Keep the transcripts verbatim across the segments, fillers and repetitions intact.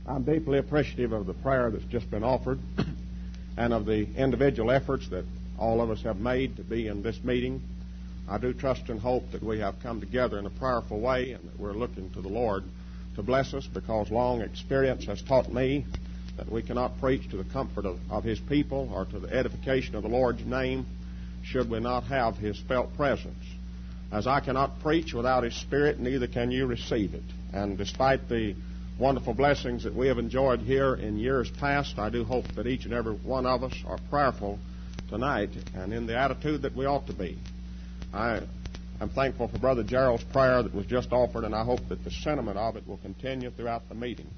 I'm deeply appreciative of the prayer that's just been offered and of the individual efforts that all of us have made to be in this meeting. I do trust and hope that we have come together in a prayerful way and that we're looking to the Lord to bless us, because long experience has taught me that we cannot preach to the comfort of, of His people or to the edification of the Lord's name should we not have His felt presence. As I cannot preach without His Spirit, neither can you receive it. And despite the wonderful blessings that we have enjoyed here in years past, I do hope that each and every one of us are prayerful tonight and in the attitude that we ought to be. I am thankful for Brother Gerald's prayer that was just offered, and I hope that the sentiment of it will continue throughout the meeting.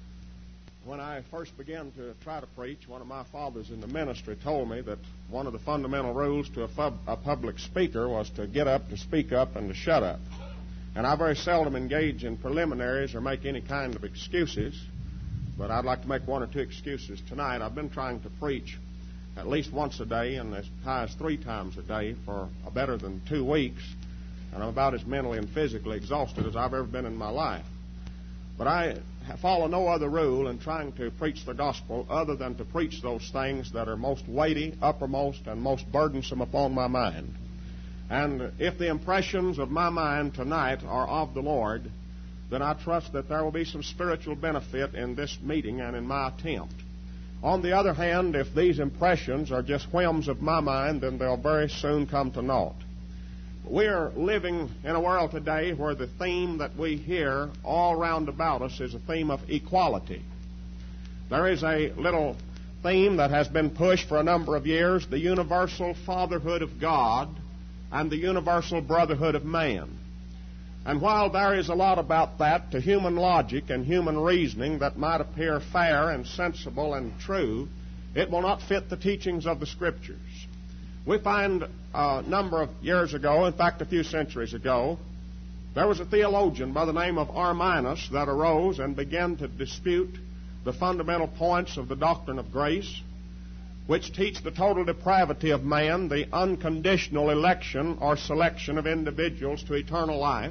When I first began to try to preach, one of my fathers in the ministry told me that one of the fundamental rules to a, pub- a public speaker was to get up, to speak up, and to shut up. And I very seldom engage in preliminaries or make any kind of excuses, but I'd like to make one or two excuses tonight. I've been trying to preach at least once a day and as high as three times a day for better than two weeks, and I'm about as mentally and physically exhausted as I've ever been in my life. But I follow no other rule in trying to preach the gospel other than to preach those things that are most weighty, uppermost, and most burdensome upon my mind. And if the impressions of my mind tonight are of the Lord, then I trust that there will be some spiritual benefit in this meeting and in my attempt. On the other hand, if these impressions are just whims of my mind, then they'll very soon come to naught. We are living in a world today where the theme that we hear all round about us is a theme of equality. There is a little theme that has been pushed for a number of years, the universal fatherhood of God and the universal brotherhood of man. And while there is a lot about that to human logic and human reasoning that might appear fair and sensible and true, it will not fit the teachings of the Scriptures. We find a number of years ago, in fact a few centuries ago, there was a theologian by the name of Arminius that arose and began to dispute the fundamental points of the doctrine of grace, which teach the total depravity of man, the unconditional election or selection of individuals to eternal life,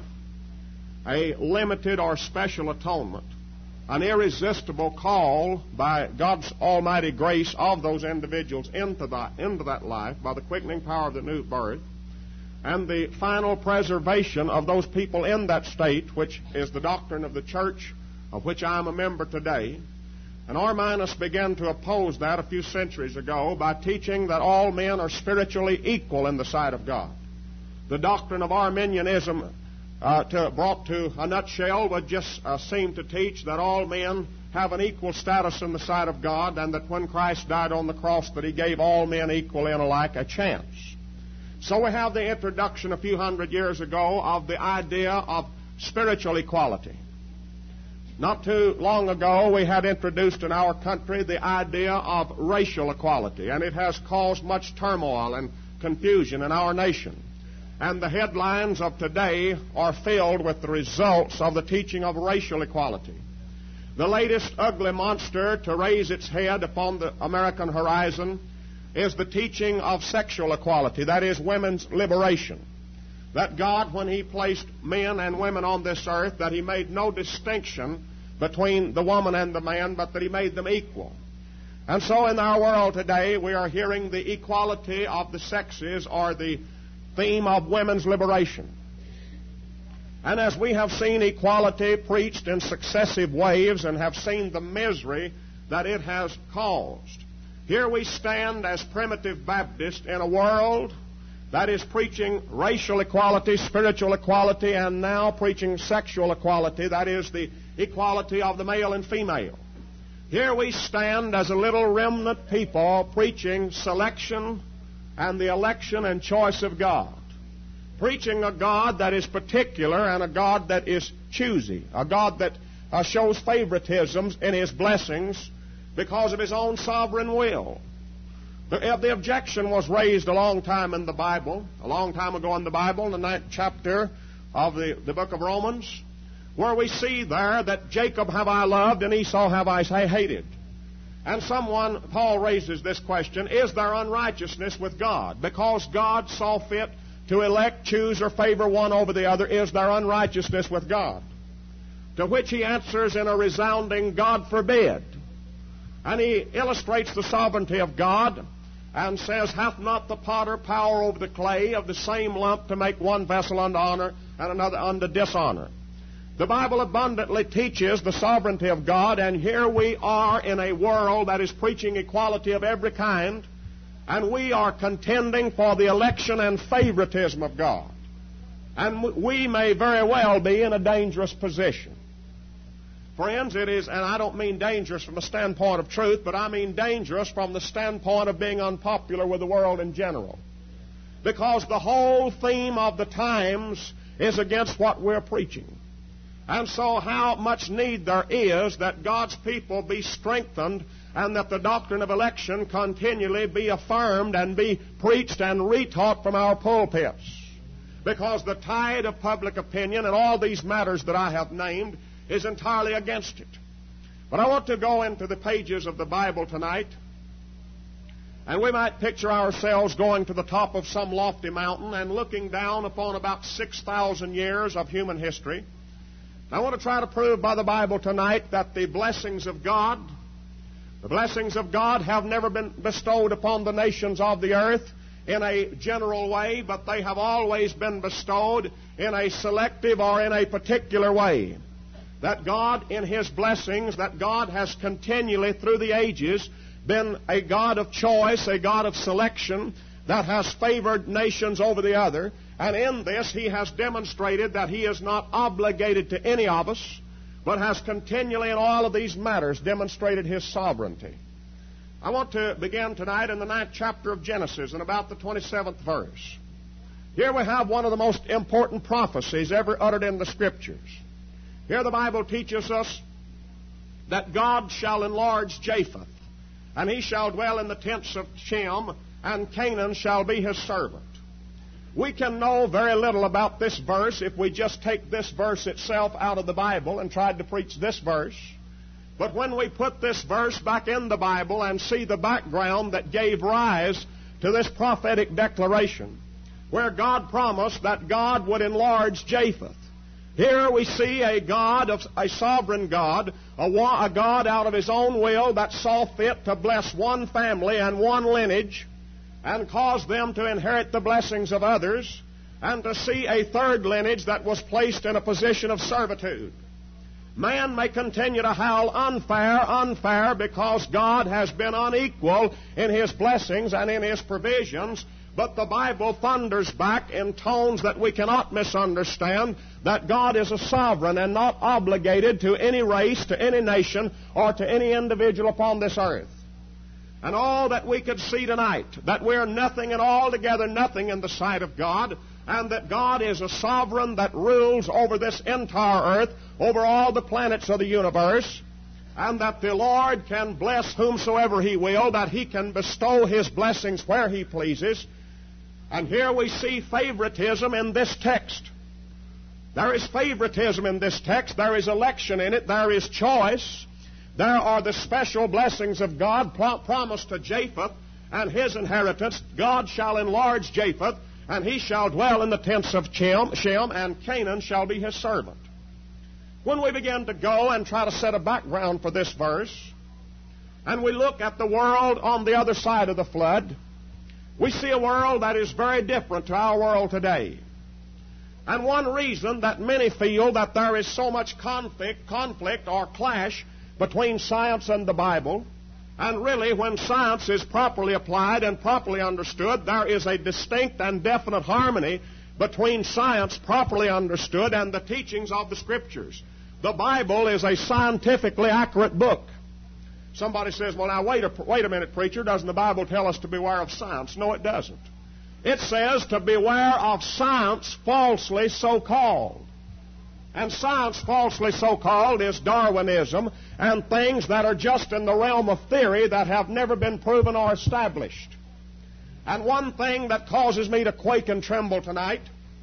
a limited or special atonement, an irresistible call by God's almighty grace of those individuals into that, into that life by the quickening power of the new birth, and the final preservation of those people in that state, which is the doctrine of the church of which I am a member today. And Arminius began to oppose that a few centuries ago by teaching that all men are spiritually equal in the sight of God. The doctrine of Arminianism Uh, to, brought to a nutshell would just uh, seem to teach that all men have an equal status in the sight of God, and that when Christ died on the cross that He gave all men equal and alike a chance. So we have the introduction a few hundred years ago of the idea of spiritual equality. Not too long ago we had introduced in our country the idea of racial equality, and it has caused much turmoil and confusion in our nation. And the headlines of today are filled with the results of the teaching of racial equality. The latest ugly monster to raise its head upon the American horizon is the teaching of sexual equality, that is, women's liberation. That God, when He placed men and women on this earth, that He made no distinction between the woman and the man, but that He made them equal. And so in our world today, we are hearing the equality of the sexes, or the theme of women's liberation. And as we have seen equality preached in successive waves and have seen the misery that it has caused, here we stand as primitive Baptists in a world that is preaching racial equality, spiritual equality, and now preaching sexual equality, that is the equality of the male and female. Here we stand as a little remnant people preaching selection and the election and choice of God, preaching a God that is particular and a God that is choosy, a God that uh, shows favoritisms in His blessings because of His own sovereign will. The, uh, the objection was raised a long time in the Bible, a long time ago in the Bible, in the ninth chapter of the, the book of Romans, where we see there that Jacob have I loved and Esau have I hated. And someone, Paul raises this question, is there unrighteousness with God? Because God saw fit to elect, choose, or favor one over the other, is there unrighteousness with God? to which he answers in a resounding God forbid. And he illustrates the sovereignty of God and says, hath not the potter power over the clay of the same lump to make one vessel unto honor and another unto dishonor? The Bible abundantly teaches the sovereignty of God, and here we are in a world that is preaching equality of every kind, and we are contending for the election and favoritism of God. And we may very well be in a dangerous position. Friends, it is, and I don't mean dangerous from the standpoint of truth, but I mean dangerous from the standpoint of being unpopular with the world in general. Because the whole theme of the times is against what we're preaching. And so how much need there is that God's people be strengthened and that the doctrine of election continually be affirmed and be preached and retaught from our pulpits. Because the tide of public opinion and all these matters that I have named is entirely against it. But I want to go into the pages of the Bible tonight, and we might picture ourselves going to the top of some lofty mountain and looking down upon about six thousand years of human history. I want to try to prove by the Bible tonight that the blessings of God, the blessings of God have never been bestowed upon the nations of the earth in a general way, but they have always been bestowed in a selective or in a particular way. That God, in His blessings, that God has continually through the ages been a God of choice, a God of selection, that has favored nations over the other. And in this, He has demonstrated that He is not obligated to any of us, but has continually in all of these matters demonstrated His sovereignty. I want to begin tonight in the ninth chapter of Genesis and about the twenty-seventh verse. Here we have one of the most important prophecies ever uttered in the Scriptures. Here the Bible teaches us that God shall enlarge Japheth, and he shall dwell in the tents of Shem, and Canaan shall be his servant. We can know very little about this verse if we just take this verse itself out of the Bible and tried to preach this verse. But when we put this verse back in the Bible and see the background that gave rise to this prophetic declaration, where God promised that God would enlarge Japheth, here we see a God, of a sovereign God, a, a God out of His own will that saw fit to bless one family and one lineage and cause them to inherit the blessings of others, and to see a third lineage that was placed in a position of servitude. Man may continue to howl unfair, unfair, because God has been unequal in His blessings and in His provisions. But the Bible thunders back in tones that we cannot misunderstand that God is a sovereign and not obligated to any race, to any nation, or to any individual upon this earth. And all that we could see tonight, that we're nothing and altogether nothing in the sight of God, and that God is a sovereign that rules over this entire earth, over all the planets of the universe, and that the Lord can bless whomsoever He will, that He can bestow His blessings where He pleases. And here we see favoritism in this text. There is favoritism in this text. There is election in it. There is choice. There are the special blessings of God pro- promised to Japheth and his inheritance. God shall enlarge Japheth, and he shall dwell in the tents of Shem, Shem, and Canaan shall be his servant. When we begin to go and try to set a background for this verse, and we look at the world on the other side of the flood, we see a world that is very different to our world today. And one reason that many feel that there is so much conflict, conflict or clash between science and the Bible, and really when science is properly applied and properly understood, there is a distinct and definite harmony between science properly understood and the teachings of the Scriptures. The Bible is a scientifically accurate book. Somebody says, well, now, wait a, wait a minute, preacher. Doesn't the Bible tell us to beware of science? No, it doesn't. It says to beware of science falsely so-called. And science falsely so-called is Darwinism and things that are just in the realm of theory that have never been proven or established. And one thing that causes me to quake and tremble tonight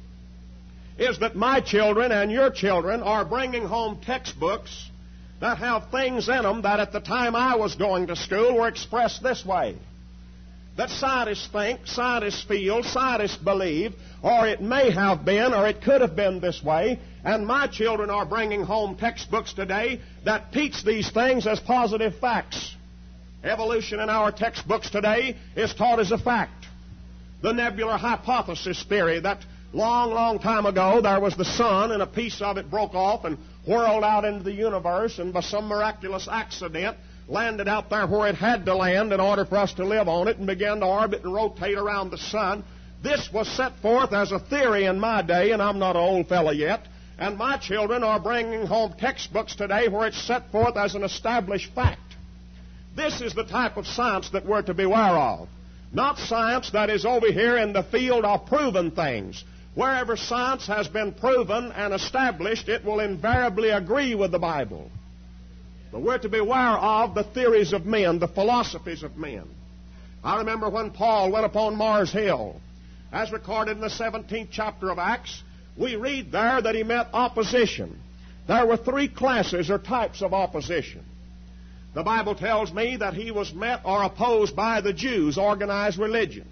is that my children and your children are bringing home textbooks that have things in them that at the time I was going to school were expressed this way. that scientists think, scientists feel, scientists believe, or it may have been, or it could have been this way, and my children are bringing home textbooks today that teach these things as positive facts. Evolution in our textbooks today is taught as a fact. The nebular hypothesis theory, that long, long time ago there was the sun and a piece of it broke off and whirled out into the universe, and by some miraculous accident landed out there where it had to land in order for us to live on it, and began to orbit and rotate around the sun. This was set forth as a theory in my day, and I'm not an old fella yet, and my children are bringing home textbooks today where it's set forth as an established fact. This is the type of science that we're to beware of. Not science that is over here in the field of proven things. Wherever science has been proven and established, it will invariably agree with the Bible. But we're to beware of the theories of men, the philosophies of men. I remember when Paul went upon Mars Hill. As recorded in the seventeenth chapter of Acts, we read there that he met opposition. There were three classes or types of opposition. The Bible tells me that he was met or opposed by the Jews, organized religion.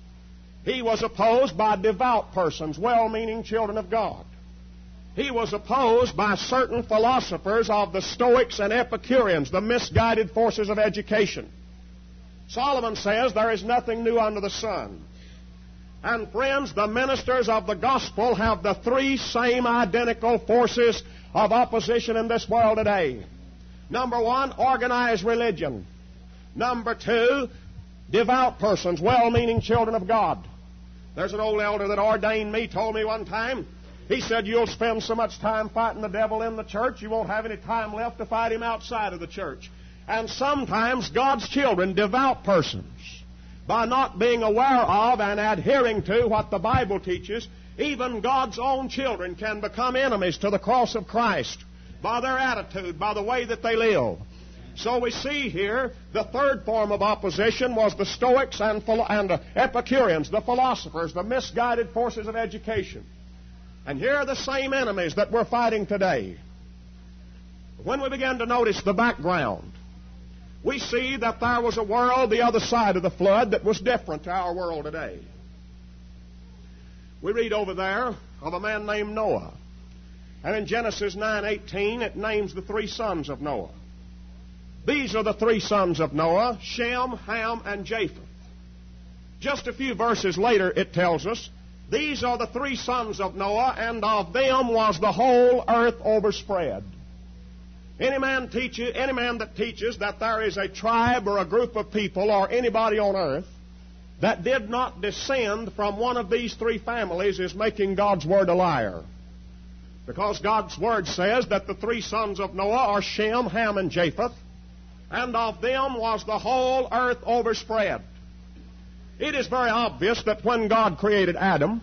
He was opposed by devout persons, well-meaning children of God. He was opposed by certain philosophers of the Stoics and Epicureans, the misguided forces of education. Solomon says there is nothing new under the sun. And friends, the ministers of the gospel have the three same identical forces of opposition in this world today. Number one, organized religion. Number two, devout persons, well-meaning children of God. There's an old elder that ordained me, told me one time, he said, you'll spend so much time fighting the devil in the church, you won't have any time left to fight him outside of the church. And sometimes God's children, devout persons, by not being aware of and adhering to what the Bible teaches, even God's own children can become enemies to the cross of Christ by their attitude, by the way that they live. So we see here the third form of opposition was the Stoics and, and the Epicureans, the philosophers, the misguided forces of education. And here are the same enemies that we're fighting today. When we begin to notice the background, we see that there was a world the other side of the flood that was different to our world today. We read over there of a man named Noah. And in Genesis nine eighteen, it names the three sons of Noah. These are the three sons of Noah, Shem, Ham, and Japheth. Just a few verses later, it tells us, these are the three sons of Noah, and of them was the whole earth overspread. Any man teach you, any man that teaches that there is a tribe or a group of people or anybody on earth that did not descend from one of these three families is making God's word a liar. Because God's word says that the three sons of Noah are Shem, Ham, and Japheth, and of them was the whole earth overspread. It is very obvious that when God created Adam,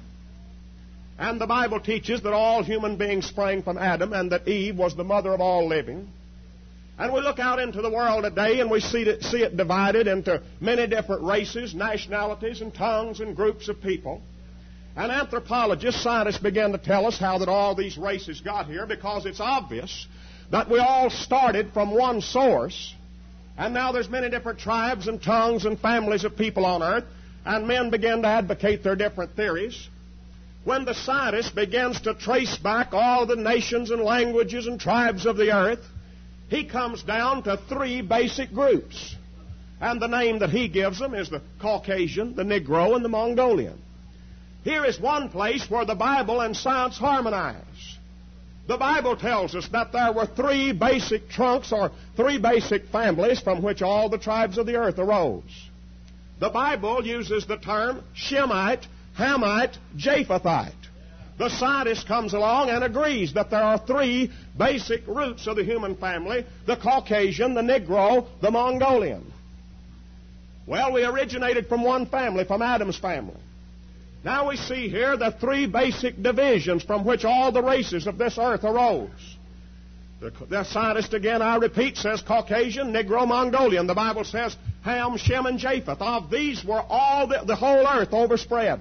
and the Bible teaches that all human beings sprang from Adam and that Eve was the mother of all living, and we look out into the world today and we see it, see it divided into many different races, nationalities, and tongues and groups of people. And anthropologists, scientists begin to tell us how that all these races got here, because it's obvious that we all started from one source, and now there's many different tribes and tongues and families of people on earth, and men begin to advocate their different theories. When the scientist begins to trace back all the nations and languages and tribes of the earth, he comes down to three basic groups. And the name that he gives them is the Caucasian, the Negro, and the Mongolian. Here is one place where the Bible and science harmonize. The Bible tells us that there were three basic trunks or three basic families from which all the tribes of the earth arose. The Bible uses the term Shemite, Hamite, Japhethite. The scientist comes along and agrees that there are three basic roots of the human family: the Caucasian, the Negro, the Mongolian. Well, we originated from one family, from Adam's family. Now we see here the three basic divisions from which all the races of this earth arose. The, the scientist, again, I repeat, says Caucasian, Negro, Mongolian. The Bible says Ham, Shem, and Japheth. Of these were all the, the whole earth overspread.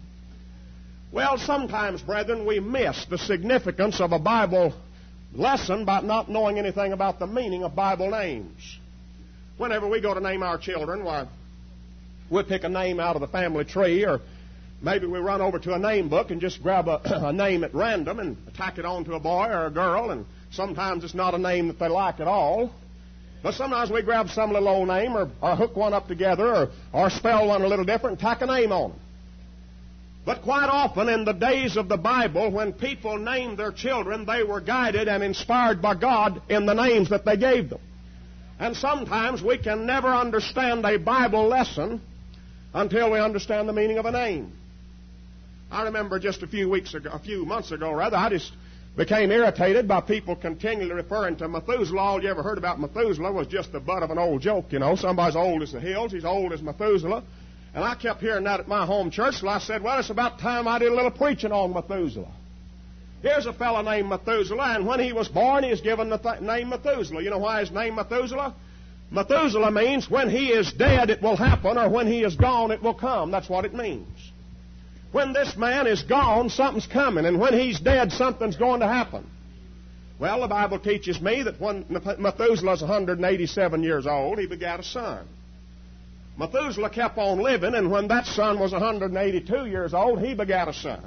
Well, sometimes, brethren, we miss the significance of a Bible lesson by not knowing anything about the meaning of Bible names. Whenever we go to name our children, why, We'll pick a name out of the family tree, or maybe we run over to a name book and just grab a, a name at random and tack it on to a boy or a girl, and sometimes it's not a name that they like at all. But sometimes we grab some little old name or, or hook one up together or, or spell one a little different and tack a name on it. But quite often in the days of the Bible, when people named their children, they were guided and inspired by God in the names that they gave them. And sometimes we can never understand a Bible lesson until we understand the meaning of a name. I remember just a few weeks ago, a few months ago rather, I just became irritated by people continually referring to Methuselah. All you ever heard about Methuselah was just the butt of an old joke, you know. Somebody's old as the hills, he's old as Methuselah. And I kept hearing that at my home church, so I said, well, it's about time I did a little preaching on Methuselah. Here's a fellow named Methuselah, and when he was born, he was given the th- name Methuselah. You know why his name Methuselah? Methuselah means when he is dead, it will happen, or when he is gone, it will come. That's what it means. When this man is gone, something's coming, and when he's dead, something's going to happen. Well, the Bible teaches me that when Methuselah is one hundred eighty-seven years old, he begat a son. Methuselah kept on living, and when that son was one hundred eighty-two years old, he begat a son.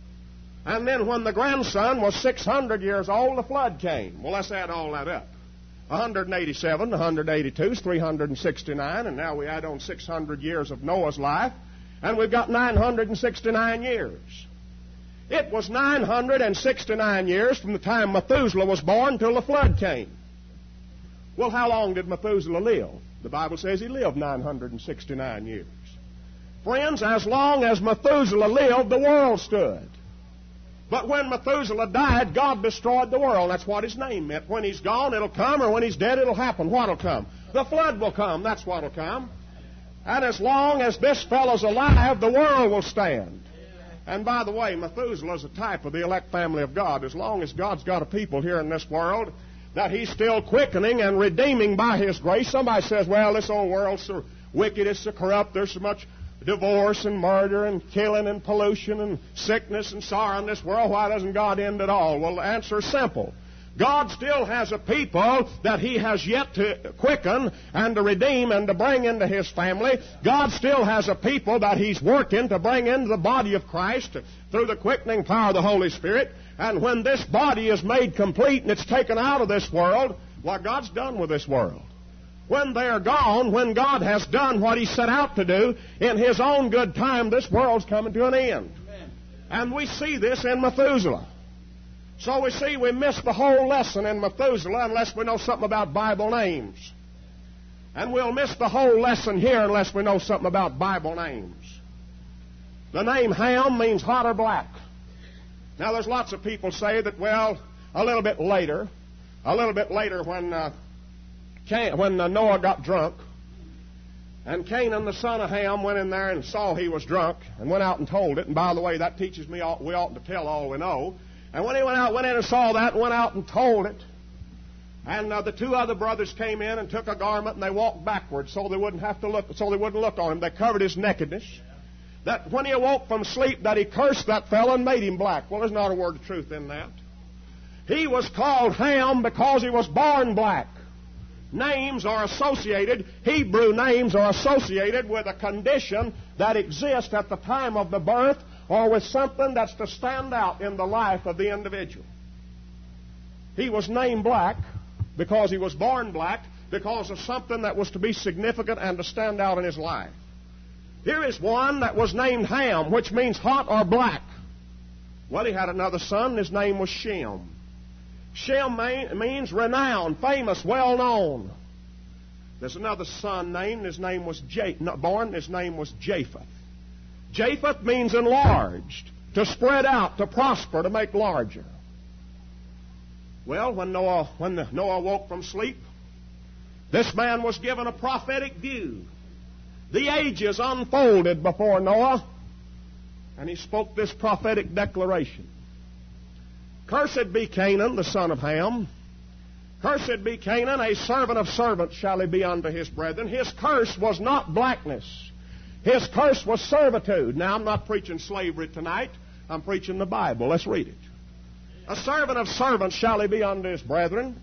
And then when the grandson was six hundred years old, the flood came. Well, let's add all that up. one hundred eighty-seven, one hundred eighty-two is three hundred sixty-nine, and now we add on six hundred years of Noah's life, and we've got nine hundred sixty-nine years. It was nine hundred sixty-nine years from the time Methuselah was born till the flood came. Well, how long did Methuselah live? The Bible says he lived nine hundred sixty-nine years. Friends, as long as Methuselah lived, the world stood. But when Methuselah died, God destroyed the world. That's what his name meant. When he's gone, it'll come, or when he's dead, it'll happen. What'll come? The flood will come. That's what'll come. And as long as this fellow's alive, the world will stand. And by the way, Methuselah is a type of the elect family of God. As long as God's got a people here in this world that he's still quickening and redeeming by his grace. Somebody says, well, this old world's so wicked, it's so corrupt, there's so much divorce and murder and killing and pollution and sickness and sorrow in this world. Why doesn't God end it all? Well, the answer is simple. God still has a people that he has yet to quicken and to redeem and to bring into his family. God still has a people that he's working to bring into the body of Christ through the quickening power of the Holy Spirit. And when this body is made complete and it's taken out of this world, well, God's done with this world. When they're gone, when God has done what he set out to do, in his own good time, this world's coming to an end. Amen. And we see this in Methuselah. So we see we miss the whole lesson in Methuselah unless we know something about Bible names. And we'll miss the whole lesson here unless we know something about Bible names. The name Ham means hot or black. Now, there's lots of people say that, well, a little bit later, a little bit later when uh, Can- when uh, Noah got drunk, and Canaan, the son of Ham, went in there and saw he was drunk and went out and told it. And by the way, that teaches me all, we ought to tell all we know. And when he went out, went in and saw that and went out and told it. And uh, the two other brothers came in and took a garment and they walked backwards so they wouldn't have to look, so they wouldn't look on him. They covered his nakedness. That when he awoke from sleep, that he cursed that fellow and made him black. Well, there's not a word of truth in that. He was called Ham because he was born black. Names are associated, Hebrew names are associated with a condition that exists at the time of the birth or with something that's to stand out in the life of the individual. He was named black because he was born black because of something that was to be significant and to stand out in his life. Here is one that was named Ham, which means hot or black. Well, he had another son, and his name was Shem. Shem means renowned, famous, well-known. There's another son named, his name was Ja- not born, his name was Japheth. Japheth means enlarged, to spread out, to prosper, to make larger. Well, when Noah, when Noah woke from sleep, this man was given a prophetic view. The ages unfolded before Noah, and he spoke this prophetic declaration. Cursed be Canaan, the son of Ham. Cursed be Canaan, a servant of servants shall he be unto his brethren. His curse was not blackness. His curse was servitude. Now, I'm not preaching slavery tonight. I'm preaching the Bible. Let's read it. A servant of servants shall he be unto his brethren.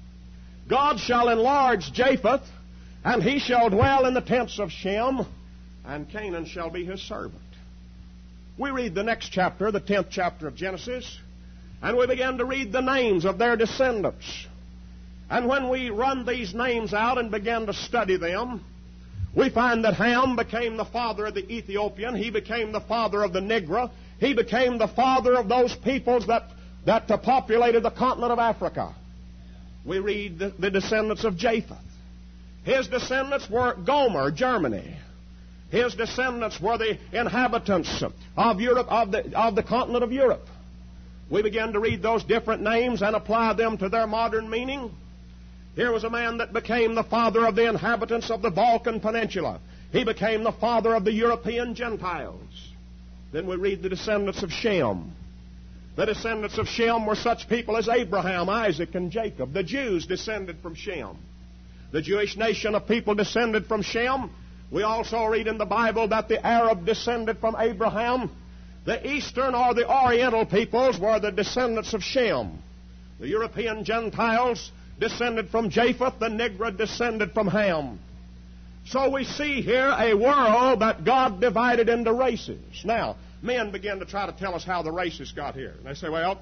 God shall enlarge Japheth, and he shall dwell in the tents of Shem. and Canaan shall be his servant. We read the next chapter, the tenth chapter of Genesis, and we begin to read the names of their descendants. And when we run these names out and begin to study them, we find that Ham became the father of the Ethiopian. He became the father of the Negro. He became the father of those peoples that, that uh, populated the continent of Africa. We read the, the descendants of Japheth. His descendants were Gomer, Germany. His descendants were the inhabitants of Europe, of the, of the continent of Europe. We begin to read those different names and apply them to their modern meaning. Here was a man that became the father of the inhabitants of the Balkan Peninsula. He became the father of the European Gentiles. Then we read the descendants of Shem. The descendants of Shem were such people as Abraham, Isaac, and Jacob. The Jews descended from Shem. The Jewish nation of people descended from Shem. We also read in the Bible that the Arab descended from Abraham. The Eastern or the Oriental peoples were the descendants of Shem. The European Gentiles descended from Japheth. The Negro descended from Ham. So we see here a world that God divided into races. Now, men begin to try to tell us how the races got here. And they say, well,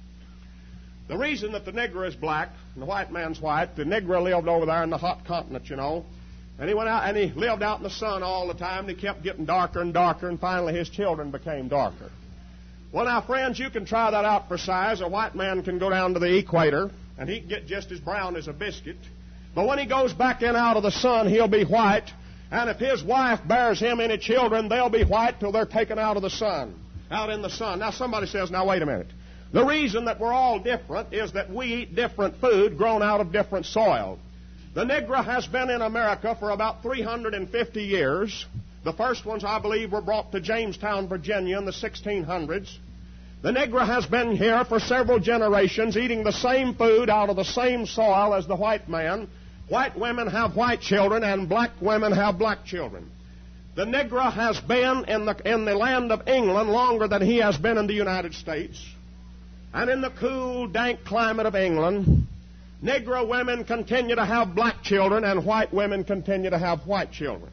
the reason that the Negro is black and the white man's white, the Negro lived over there in the hot continent, you know. And he went out and he lived out in the sun all the time. And he kept getting darker and darker, and finally his children became darker. Well, now, friends, you can try that out for size. A white man can go down to the equator, and he can get just as brown as a biscuit. But when he goes back in out of the sun, he'll be white. And if his wife bears him any children, they'll be white till they're taken out of the sun, out in the sun. Now, somebody says, now, wait a minute. The reason that we're all different is that we eat different food grown out of different soil. The Negro has been in America for about three hundred fifty years. The first ones, I believe, were brought to Jamestown, Virginia in the sixteen hundreds. The Negro has been here for several generations, eating the same food out of the same soil as the white man. White women have white children, and black women have black children. The Negro has been in the, in the land of England longer than he has been in the United States. And in the cool, dank climate of England, Negro women continue to have black children, and white women continue to have white children.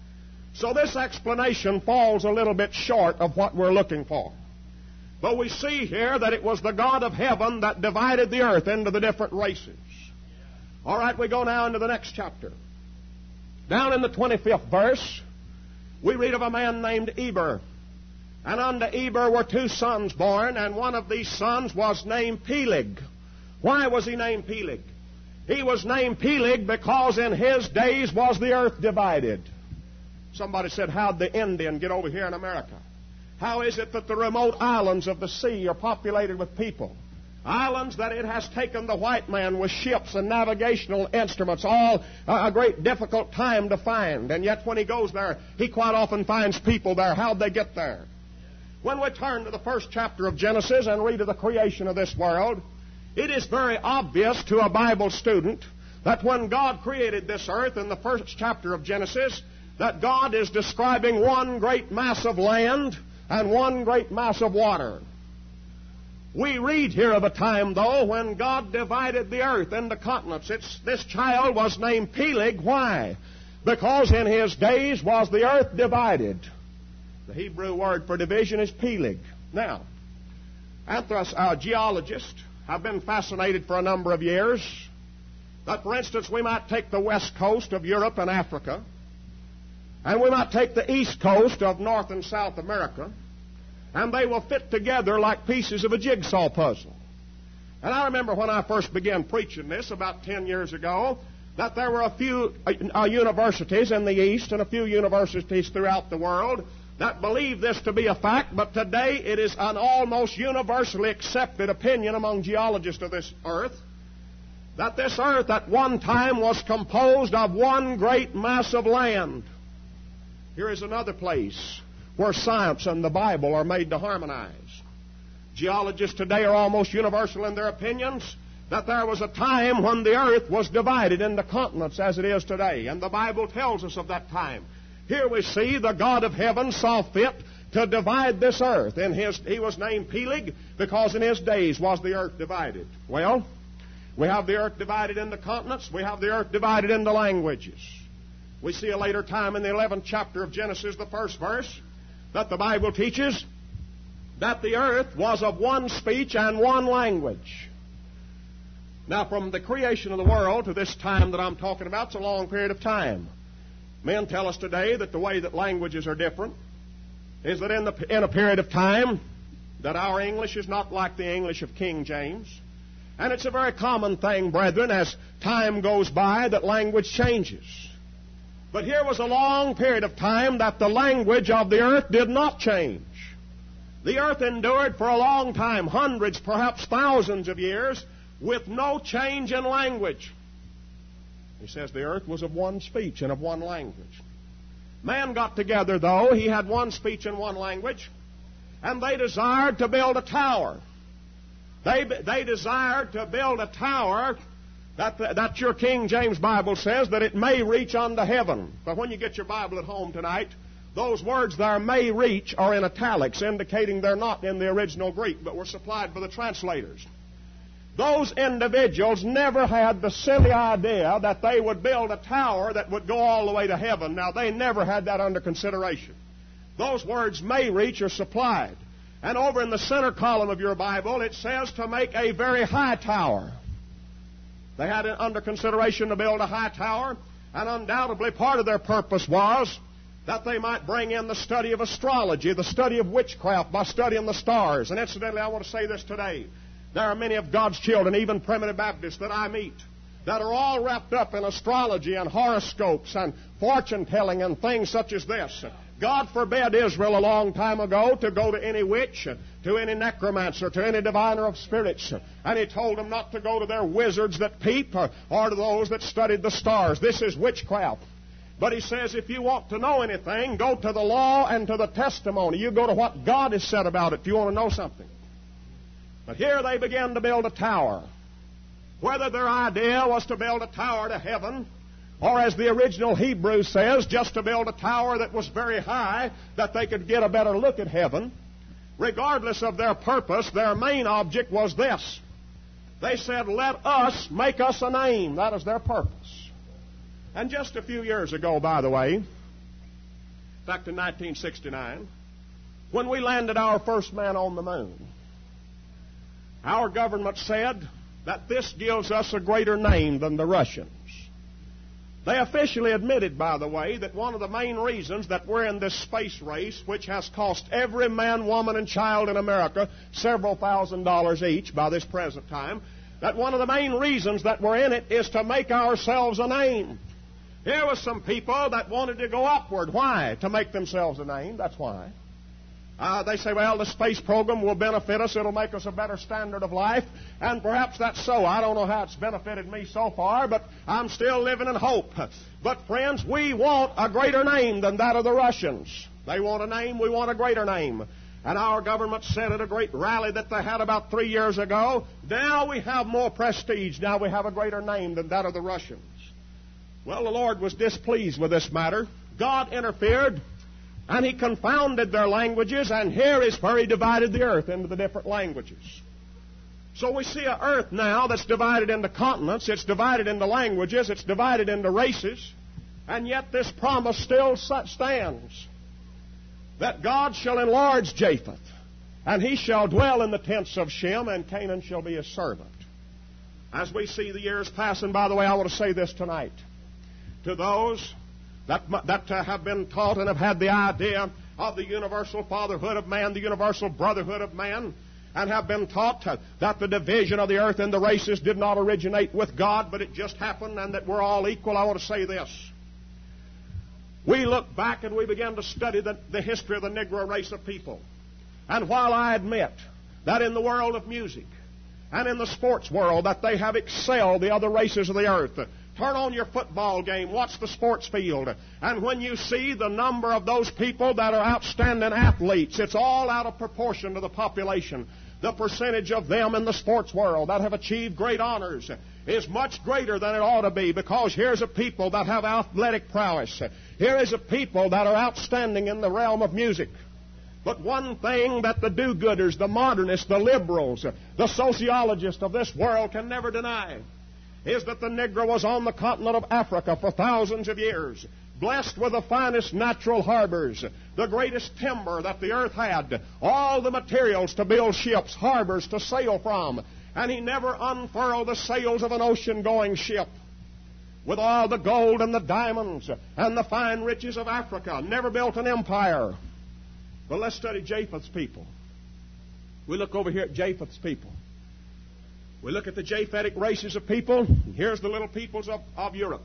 So this explanation falls a little bit short of what we're looking for. But we see here that it was the God of heaven that divided the earth into the different races. All right, we go now into the next chapter. Down in the twenty-fifth verse, we read of a man named Eber. And unto Eber were two sons born, and one of these sons was named Peleg. Why was he named Peleg? He was named Peleg because in his days was the earth divided. Somebody said, how'd the Indian get over here in America? How is it that the remote islands of the sea are populated with people? Islands that it has taken the white man with ships and navigational instruments, all a great difficult time to find. And yet when he goes there, he quite often finds people there. How'd they get there? When we turn to the first chapter of Genesis and read of the creation of this world, it is very obvious to a Bible student that when God created this earth in the first chapter of Genesis, that God is describing one great mass of land and one great mass of water. We read here of a time, though, when God divided the earth into continents. It's, this child was named Peleg. Why? Because in his days was the earth divided. The Hebrew word for division is Peleg. Now, anthros, uh, geologists have been fascinated for a number of years that, for instance, we might take the west coast of Europe and Africa, and we might take the east coast of North and South America, and they will fit together like pieces of a jigsaw puzzle. And I remember when I first began preaching this about ten years ago, that there were a few uh, universities in the East and a few universities throughout the world that believe this to be a fact, but today it is an almost universally accepted opinion among geologists of this earth that this earth at one time was composed of one great mass of land. Here is another place where science and the Bible are made to harmonize. Geologists today are almost universal in their opinions that there was a time when the earth was divided into continents as it is today, and the Bible tells us of that time. Here we see the God of heaven saw fit to divide this earth. In his, he was named Peleg because in his days was the earth divided. Well, we have the earth divided into continents. We have the earth divided into languages. We see a later time in the eleventh chapter of Genesis, the first verse, that the Bible teaches that the earth was of one speech and one language. Now, from the creation of the world to this time that I'm talking about, it's a long period of time. Men tell us today that the way that languages are different is that in, the, in a period of time that our English is not like the English of King James. And it's a very common thing, brethren, as time goes by, that language changes. But here was a long period of time that the language of the earth did not change. The earth endured for a long time, hundreds, perhaps thousands of years, with no change in language. He says the earth was of one speech and of one language. Man got together, though. He had one speech and one language, and they desired to build a tower. They, they desired to build a tower that, the, that your King James Bible says that it may reach unto heaven. But when you get your Bible at home tonight, those words there, may reach, are in italics, indicating they're not in the original Greek, but were supplied by the translators. Those individuals never had the silly idea that they would build a tower that would go all the way to heaven. Now, they never had that under consideration. Those words, may reach, are supplied. And over in the center column of your Bible, it says to make a very high tower. They had it under consideration to build a high tower, and undoubtedly part of their purpose was that they might bring in the study of astrology, the study of witchcraft by studying the stars. And incidentally, I want to say this today. There are many of God's children, even primitive Baptists, that I meet, that are all wrapped up in astrology and horoscopes and fortune-telling and things such as this. God forbid Israel a long time ago to go to any witch, to any necromancer, to any diviner of spirits. And He told them not to go to their wizards that peep or, or to those that studied the stars. This is witchcraft. But He says if you want to know anything, go to the law and to the testimony. You go to what God has said about it if you want to know something. But here they began to build a tower. Whether their idea was to build a tower to heaven, or as the original Hebrew says, just to build a tower that was very high, that they could get a better look at heaven, regardless of their purpose, their main object was this. They said, let us make us a name. That is their purpose. And just a few years ago, by the way, back in nineteen sixty-nine, when we landed our first man on the moon, our government said that this gives us a greater name than the Russians. They officially admitted, by the way, that one of the main reasons that we're in this space race, which has cost every man, woman, and child in America several thousand dollars each by this present time, that one of the main reasons that we're in it is to make ourselves a name. Here were some people that wanted to go upward. Why? To make themselves a name. That's why. Uh, they say, well, the space program will benefit us. It'll make us a better standard of life. And perhaps that's so. I don't know how it's benefited me so far, but I'm still living in hope. But, friends, we want a greater name than that of the Russians. They want a name. We want a greater name. And our government said at a great rally that they had about three years ago, now we have more prestige. Now we have a greater name than that of the Russians. Well, the Lord was displeased with this matter. God interfered. And He confounded their languages, and here is where He divided the earth into the different languages. So we see an earth now that's divided into continents, it's divided into languages, it's divided into races, and yet this promise still stands, that God shall enlarge Japheth, and he shall dwell in the tents of Shem, and Canaan shall be his servant. As we see the years passing, by the way, I want to say this tonight. To those that, that uh, have been taught and have had the idea of the universal fatherhood of man, the universal brotherhood of man, and have been taught uh, that the division of the earth and the races did not originate with God, but it just happened and that we're all equal, I want to say this. We look back and we begin to study the, the history of the Negro race of people. And while I admit that in the world of music and in the sports world that they have excelled the other races of the earth, turn on your football game, watch the sports field, and when you see the number of those people that are outstanding athletes, it's all out of proportion to the population. The percentage of them in the sports world that have achieved great honors is much greater than it ought to be, because here's a people that have athletic prowess. Here is a people that are outstanding in the realm of music. But one thing that the do-gooders, the modernists, the liberals, the sociologists of this world can never deny is that the Negro was on the continent of Africa for thousands of years, blessed with the finest natural harbors, the greatest timber that the earth had, all the materials to build ships, harbors to sail from. And he never unfurled the sails of an ocean-going ship. With all the gold and the diamonds and the fine riches of Africa, never built an empire. But let's study Japheth's people. We look over here at Japheth's people. We look at the Japhetic races of people. Here's the little peoples of, of Europe.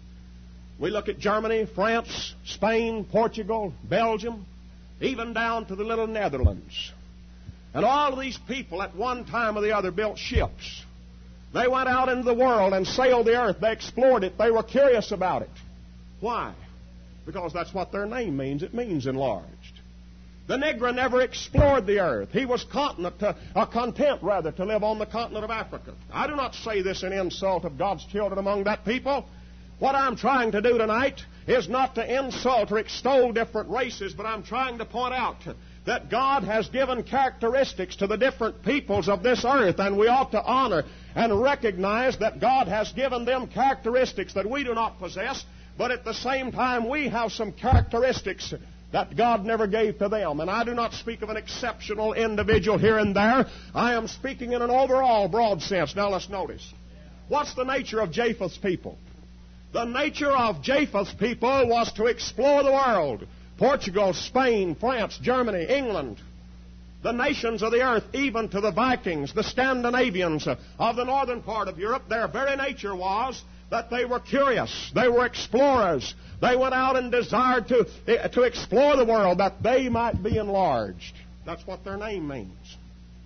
We look at Germany, France, Spain, Portugal, Belgium, even down to the little Netherlands. And all of these people at one time or the other built ships. They went out into the world and sailed the earth. They explored it. They were curious about it. Why? Because that's what their name means. It means enlarged. The Negro never explored the earth. He was continent to, uh, content, rather, to live on the continent of Africa. I do not say this in insult of God's children among that people. What I'm trying to do tonight is not to insult or extol different races, but I'm trying to point out that God has given characteristics to the different peoples of this earth, and we ought to honor and recognize that God has given them characteristics that we do not possess, but at the same time we have some characteristics that God never gave to them. And I do not speak of an exceptional individual here and there. I am speaking in an overall broad sense. Now let's notice. What's the nature of Japheth's people? The nature of Japheth's people was to explore the world. Portugal, Spain, France, Germany, England, the nations of the earth, even to the Vikings, the Scandinavians of the northern part of Europe, their very nature was that they were curious. They were explorers. They went out and desired to, to explore the world that they might be enlarged. That's what their name means.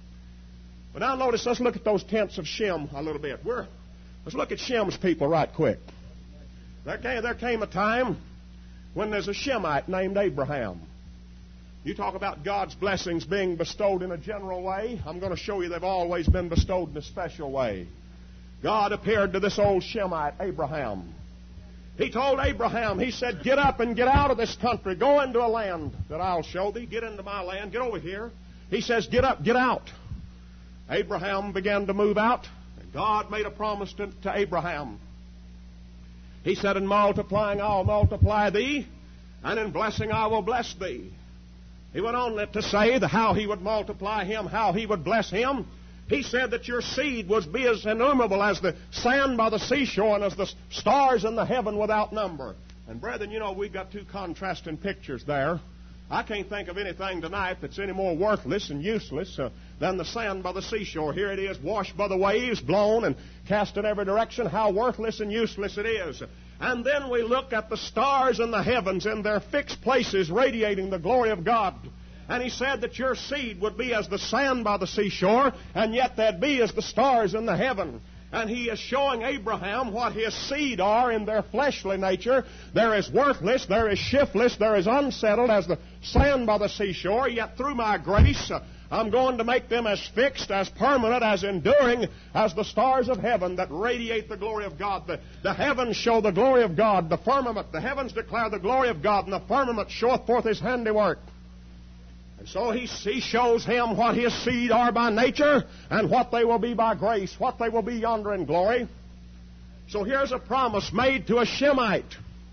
But now notice, let's look at those tents of Shem a little bit. We're, let's look at Shem's people right quick. There came, there came a time when there's a Shemite named Abraham. You talk about God's blessings being bestowed in a general way. I'm going to show you they've always been bestowed in a special way. God appeared to this old Shemite, Abraham. He told Abraham, he said, get up and get out of this country. Go into a land that I'll show thee. Get into my land. Get over here. He says, get up, get out. Abraham began to move out. And God made a promise to, to Abraham. He said, in multiplying I'll multiply thee, and in blessing I will bless thee. He went on to say the how he would multiply him, how he would bless him. He said that your seed would be as innumerable as the sand by the seashore and as the stars in the heaven without number. And brethren, you know, we've got two contrasting pictures there. I can't think of anything tonight that's any more worthless and useless uh, than the sand by the seashore. Here it is, washed by the waves, blown and cast in every direction. How worthless and useless it is. And then we look at the stars in the heavens in their fixed places, radiating the glory of God. And he said that your seed would be as the sand by the seashore, and yet they'd be as the stars in the heaven. And he is showing Abraham what his seed are in their fleshly nature. They're as worthless, they're as shiftless, they're as unsettled as the sand by the seashore. Yet through my grace, uh, I'm going to make them as fixed, as permanent, as enduring as the stars of heaven that radiate the glory of God. The, the heavens show the glory of God. The firmament, the heavens declare the glory of God, and the firmament showeth forth his handiwork. And so he, he shows him what his seed are by nature and what they will be by grace, what they will be yonder in glory. So here's a promise made to a Shemite.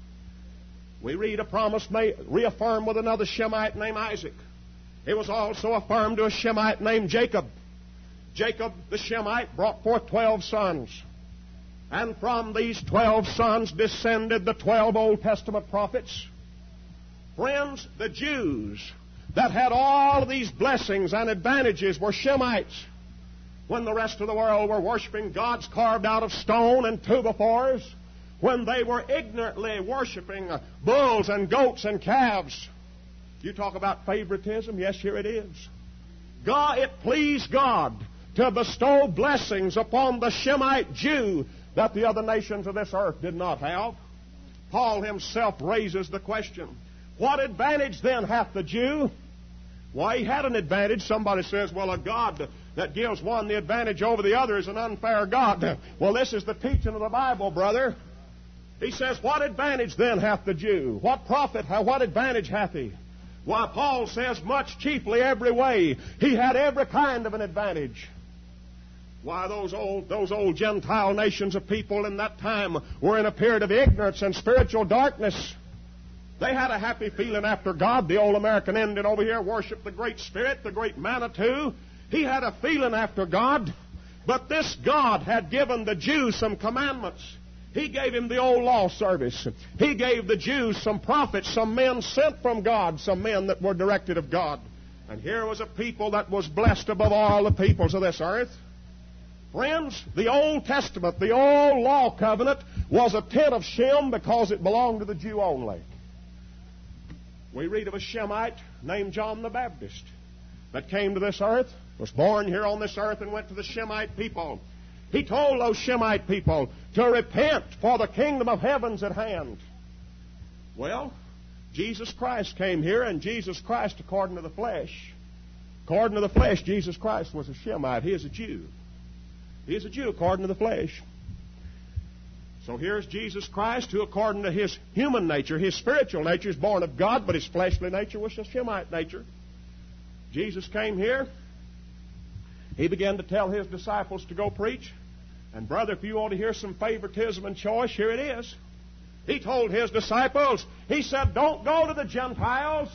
We read a promise made, reaffirmed with another Shemite named Isaac. It was also affirmed to a Shemite named Jacob. Jacob, the Shemite, brought forth twelve sons. And from these twelve sons descended the twelve Old Testament prophets. Friends, the Jews that had all of these blessings and advantages were Shemites. When the rest of the world were worshiping gods carved out of stone and two befores, when they were ignorantly worshiping bulls and goats and calves. You talk about favoritism? Yes, here it is. God, it pleased God to bestow blessings upon the Shemite Jew that the other nations of this earth did not have. Paul himself raises the question, what advantage then hath the Jew? Why, he had an advantage. Somebody says, well, a God that gives one the advantage over the other is an unfair God. Well, this is the teaching of the Bible, brother. He says, what advantage then hath the Jew? What profit, what advantage hath he? Why, Paul says, much chiefly every way. He had every kind of an advantage. Why, those old, those old Gentile nations of people in that time were in a period of ignorance and spiritual darkness. They had a happy feeling after God. The old American Indian over here worshiped the Great Spirit, the Great Manitou. He had a feeling after God. But this God had given the Jews some commandments. He gave him the old law service. He gave the Jews some prophets, some men sent from God, some men that were directed of God. And here was a people that was blessed above all the peoples of this earth. Friends, the Old Testament, the old law covenant, was a tent of Shem because it belonged to the Jew only. We read of a Shemite named John the Baptist that came to this earth, was born here on this earth, and went to the Shemite people. He told those Shemite people to repent, for the kingdom of heaven's at hand. Well, Jesus Christ came here, and Jesus Christ, according to the flesh, according to the flesh, Jesus Christ was a Shemite. He is a Jew. He is a Jew according to the flesh. So here's Jesus Christ, who according to his human nature, his spiritual nature, is born of God, but his fleshly nature was a Shemite nature. Jesus came here. He began to tell his disciples to go preach. And brother, if you want to hear some favoritism and choice, here it is. He told his disciples, he said, don't go to the Gentiles.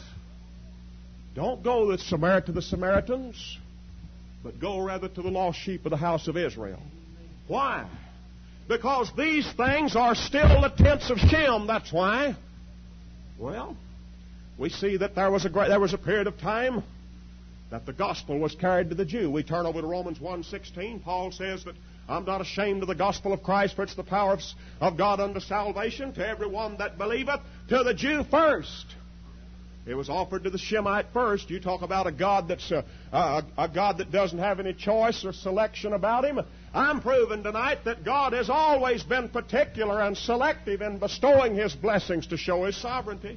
Don't go to the, to the Samaritans, but go rather to the lost sheep of the house of Israel. Why? Because these things are still the tents of Shem. That's why. Well, we see that there was a great, there was a period of time that the gospel was carried to the Jew. We turn over to Romans one sixteen. Paul says that I'm not ashamed of the gospel of Christ, for it's the power of, of God unto salvation to everyone that believeth, to the Jew first. It was offered to the Shemite first. You talk about a God that's a, a, a God that doesn't have any choice or selection about him. I'm proving tonight that God has always been particular and selective in bestowing his blessings to show his sovereignty.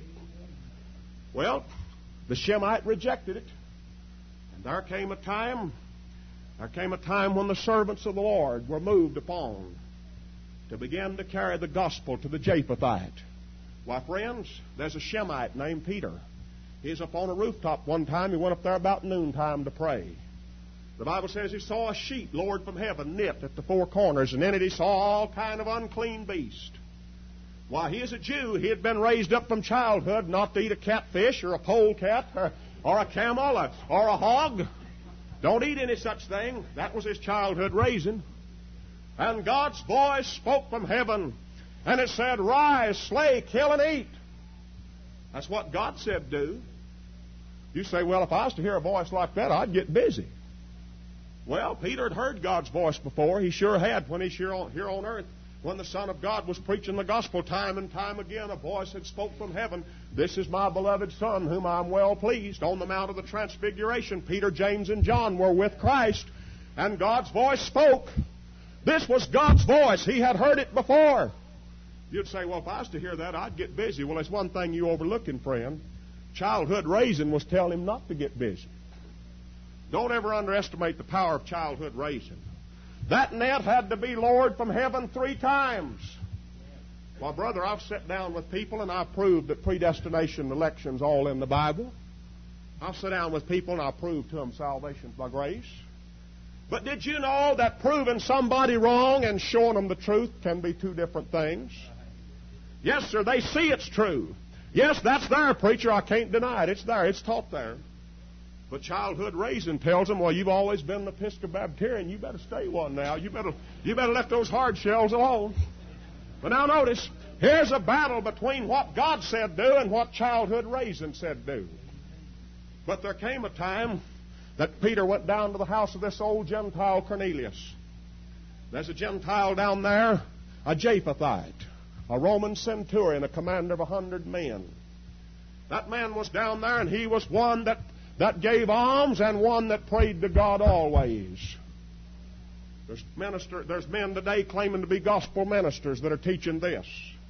Well, the Shemite rejected it. And there came a time, there came a time when the servants of the Lord were moved upon to begin to carry the gospel to the Japhethite. Why, friends, there's a Shemite named Peter. He's up on a rooftop one time. He went up there about noontime to pray. The Bible says he saw a sheet lowered from heaven, knit at the four corners, and in it he saw all kind of unclean beast. Why, he is a Jew. He had been raised up from childhood not to eat a catfish or a polecat or, or a camel or, or a hog. Don't eat any such thing. That was his childhood raising. And God's voice spoke from heaven, and it said, rise, slay, kill, and eat. That's what God said do. You say, well, if I was to hear a voice like that, I'd get busy. Well, Peter had heard God's voice before. He sure had when he's here on, here on earth. When the Son of God was preaching the gospel time and time again, a voice had spoke from heaven, this is my beloved Son, whom I'm well pleased. On the Mount of the Transfiguration, Peter, James, and John were with Christ, and God's voice spoke. This was God's voice. He had heard it before. You'd say, well, if I was to hear that, I'd get busy. Well, there's one thing you're overlooking, friend. Childhood raising was telling him not to get busy. Don't ever underestimate the power of childhood raising. That net had to be lowered from heaven three times. Well, brother, I've sat down with people and I've proved that predestination and election's all in the Bible. I've sat down with people and I've proved to them salvation's by grace. But did you know that proving somebody wrong and showing them the truth can be two different things? Yes, sir, they see it's true. Yes, that's there, preacher. I can't deny it. It's there. It's taught there. But childhood raising tells them, well, you've always been an Episcopalian. You better stay one now. You better, you better let those hard shells alone. But now notice, here's a battle between what God said do and what childhood raising said do. But there came a time that Peter went down to the house of this old Gentile Cornelius. There's a Gentile down there, a Japhethite, a Roman centurion, a commander of a hundred men. That man was down there, and he was one that, that gave alms and one that prayed to God always. There's, minister, there's men today claiming to be gospel ministers that are teaching this.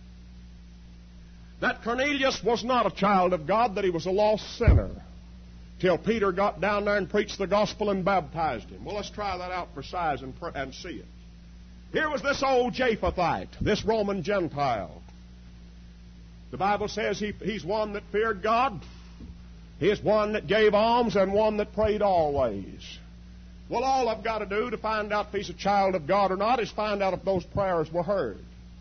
That Cornelius was not a child of God, that he was a lost sinner, till Peter got down there and preached the gospel and baptized him. Well, let's try that out for size and, and see it. Here was this old Japhethite, this Roman Gentile. The Bible says he, he's one that feared God. He's one that gave alms and one that prayed always. Well, all I've got to do to find out if he's a child of God or not is find out if those prayers were heard.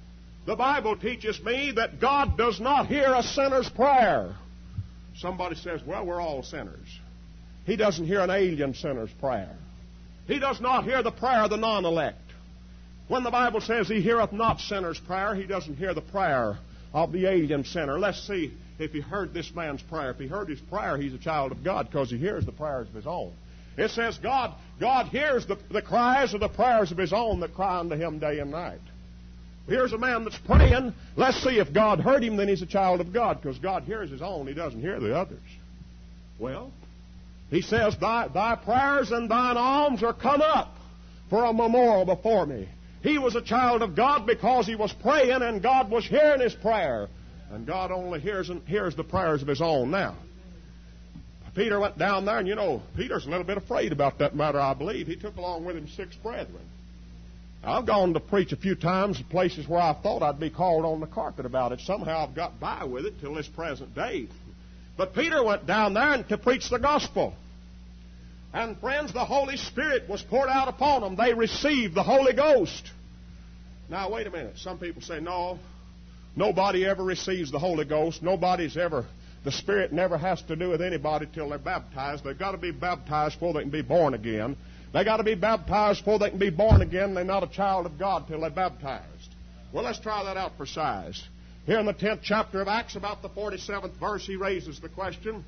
The Bible teaches me that God does not hear a sinner's prayer. Somebody says, well, we're all sinners. He doesn't hear an alien sinner's prayer. He does not hear the prayer of the non-elect. When the Bible says He heareth not sinner's prayer, He doesn't hear the prayer of the alien sinner. Let's see if He heard this man's prayer. If He heard his prayer, he's a child of God because he hears the prayers of his own. It says God, God hears the, the cries of the prayers of His own that cry unto Him day and night. Here's a man that's praying. Let's see if God heard him, then he's a child of God, because God hears His own. He doesn't hear the others. Well, He says, thy, thy prayers and thine alms are come up for a memorial before me. He was a child of God because he was praying, and God was hearing his prayer. And God only hears, and hears the prayers of His own. Now, Peter went down there, and you know, Peter's a little bit afraid about that matter, I believe. He took along with him six brethren. I've gone to preach a few times in places where I thought I'd be called on the carpet about it. Somehow I've got by with it till this present day. But Peter went down there and to preach the gospel. And friends, the Holy Spirit was poured out upon them. They received the Holy Ghost. Now, wait a minute. Some people say, no, nobody ever receives the Holy Ghost. Nobody's ever, the Spirit never has to do with anybody till they're baptized. They've got to be baptized before they can be born again. They got to be baptized before they can be born again. They're not a child of God till they're baptized. Well, let's try that out for size. Here in the tenth chapter of Acts, about the forty-seventh verse, he raises the question,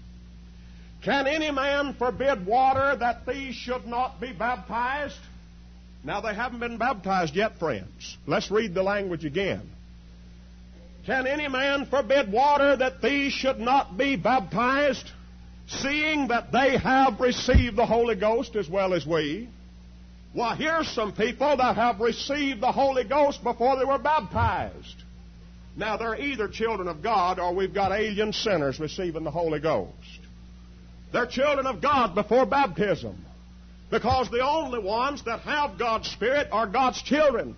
can any man forbid water that these should not be baptized? Now, they haven't been baptized yet, friends. Let's read the language again. Can any man forbid water that these should not be baptized, seeing that they have received the Holy Ghost as well as we? Well, here's some people that have received the Holy Ghost before they were baptized. Now, they're either children of God or we've got alien sinners receiving the Holy Ghost. They're children of God before baptism, because the only ones that have God's Spirit are God's children.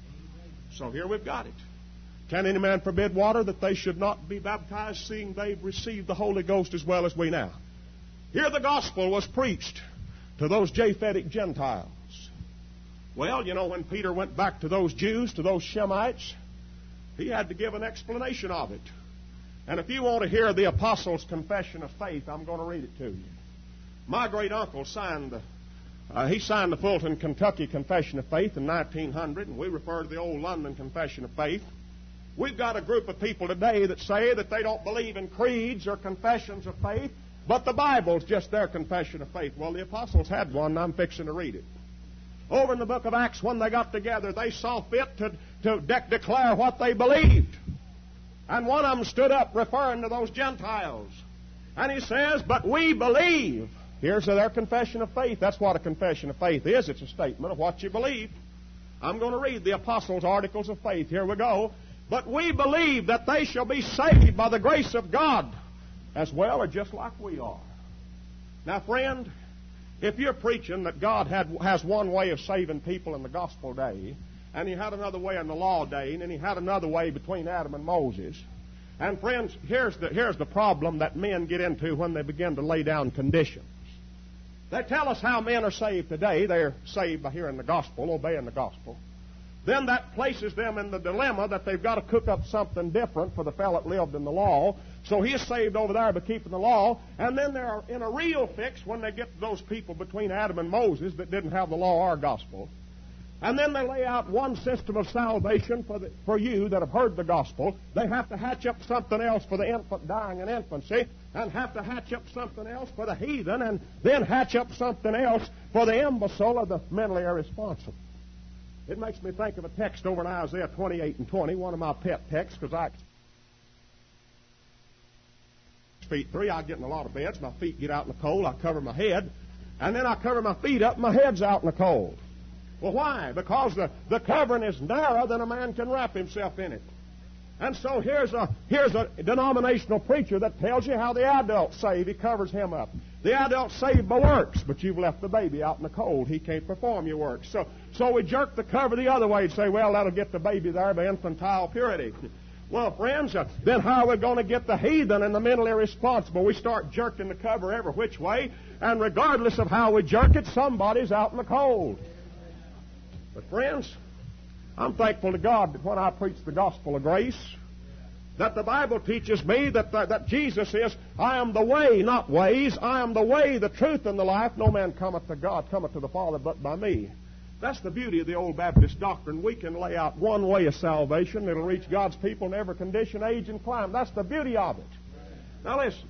So here we've got it. Can any man forbid water that they should not be baptized, seeing they've received the Holy Ghost as well as we now? Here the gospel was preached to those Japhetic Gentiles. Well, you know, when Peter went back to those Jews, to those Shemites, he had to give an explanation of it. And if you want to hear the Apostles' Confession of Faith, I'm going to read it to you. My great uncle signed the, uh, he signed the Fulton, Kentucky Confession of Faith in nineteen hundred, and we refer to the old London Confession of Faith. We've got a group of people today that say that they don't believe in creeds or confessions of faith, but the Bible's just their confession of faith. Well, the apostles had one, and I'm fixing to read it. Over in the book of Acts, when they got together, they saw fit to, to de- declare what they believed. And one of them stood up referring to those Gentiles. And he says, but we believe. Here's their confession of faith. That's what a confession of faith is. It's a statement of what you believe. I'm going to read the Apostles' Articles of Faith. Here we go. But we believe that they shall be saved by the grace of God, as well or just like we are. Now, friend, if you're preaching that God had, has one way of saving people in the gospel day, and He had another way in the law day, and then He had another way between Adam and Moses, and friends, here's the, here's the problem that men get into when they begin to lay down conditions. They tell us how men are saved today. They're saved by hearing the gospel, obeying the gospel. Then that places them in the dilemma that they've got to cook up something different for the fellow that lived in the law. So he's saved over there by keeping the law. And then they're in a real fix when they get to those people between Adam and Moses that didn't have the law or gospel. And then they lay out one system of salvation for, the, for you that have heard the gospel. They have to hatch up something else for the infant dying in infancy, and have to hatch up something else for the heathen, and then hatch up something else for the imbecile or the mentally irresponsible. It makes me think of a text over in Isaiah twenty-eight and twenty, one of my pet texts, because I feet three, I get in a lot of beds, my feet get out in the cold, I cover my head, and then I cover my feet up, my head's out in the cold. Well, why? Because the, the covering is narrower than a man can wrap himself in it. And so here's a here's a denominational preacher that tells you how the adult's saved. He covers him up. The adult's saved by works, but you've left the baby out in the cold. He can't perform your works. So so we jerk the cover the other way and say, well, that'll get the baby there by infantile purity. Well, friends, uh, then how are we going to get the heathen and the mentally irresponsible? We start jerking the cover every which way, and regardless of how we jerk it, somebody's out in the cold. But friends, I'm thankful to God that when I preach the gospel of grace, that the Bible teaches me that, that, that Jesus is, I am the way, not ways. I am the way, the truth, and the life. No man cometh to God, cometh to the Father, but by me. That's the beauty of the old Baptist doctrine. We can lay out one way of salvation. It'll reach God's people in every condition, age, and climate. That's the beauty of it. Now listen.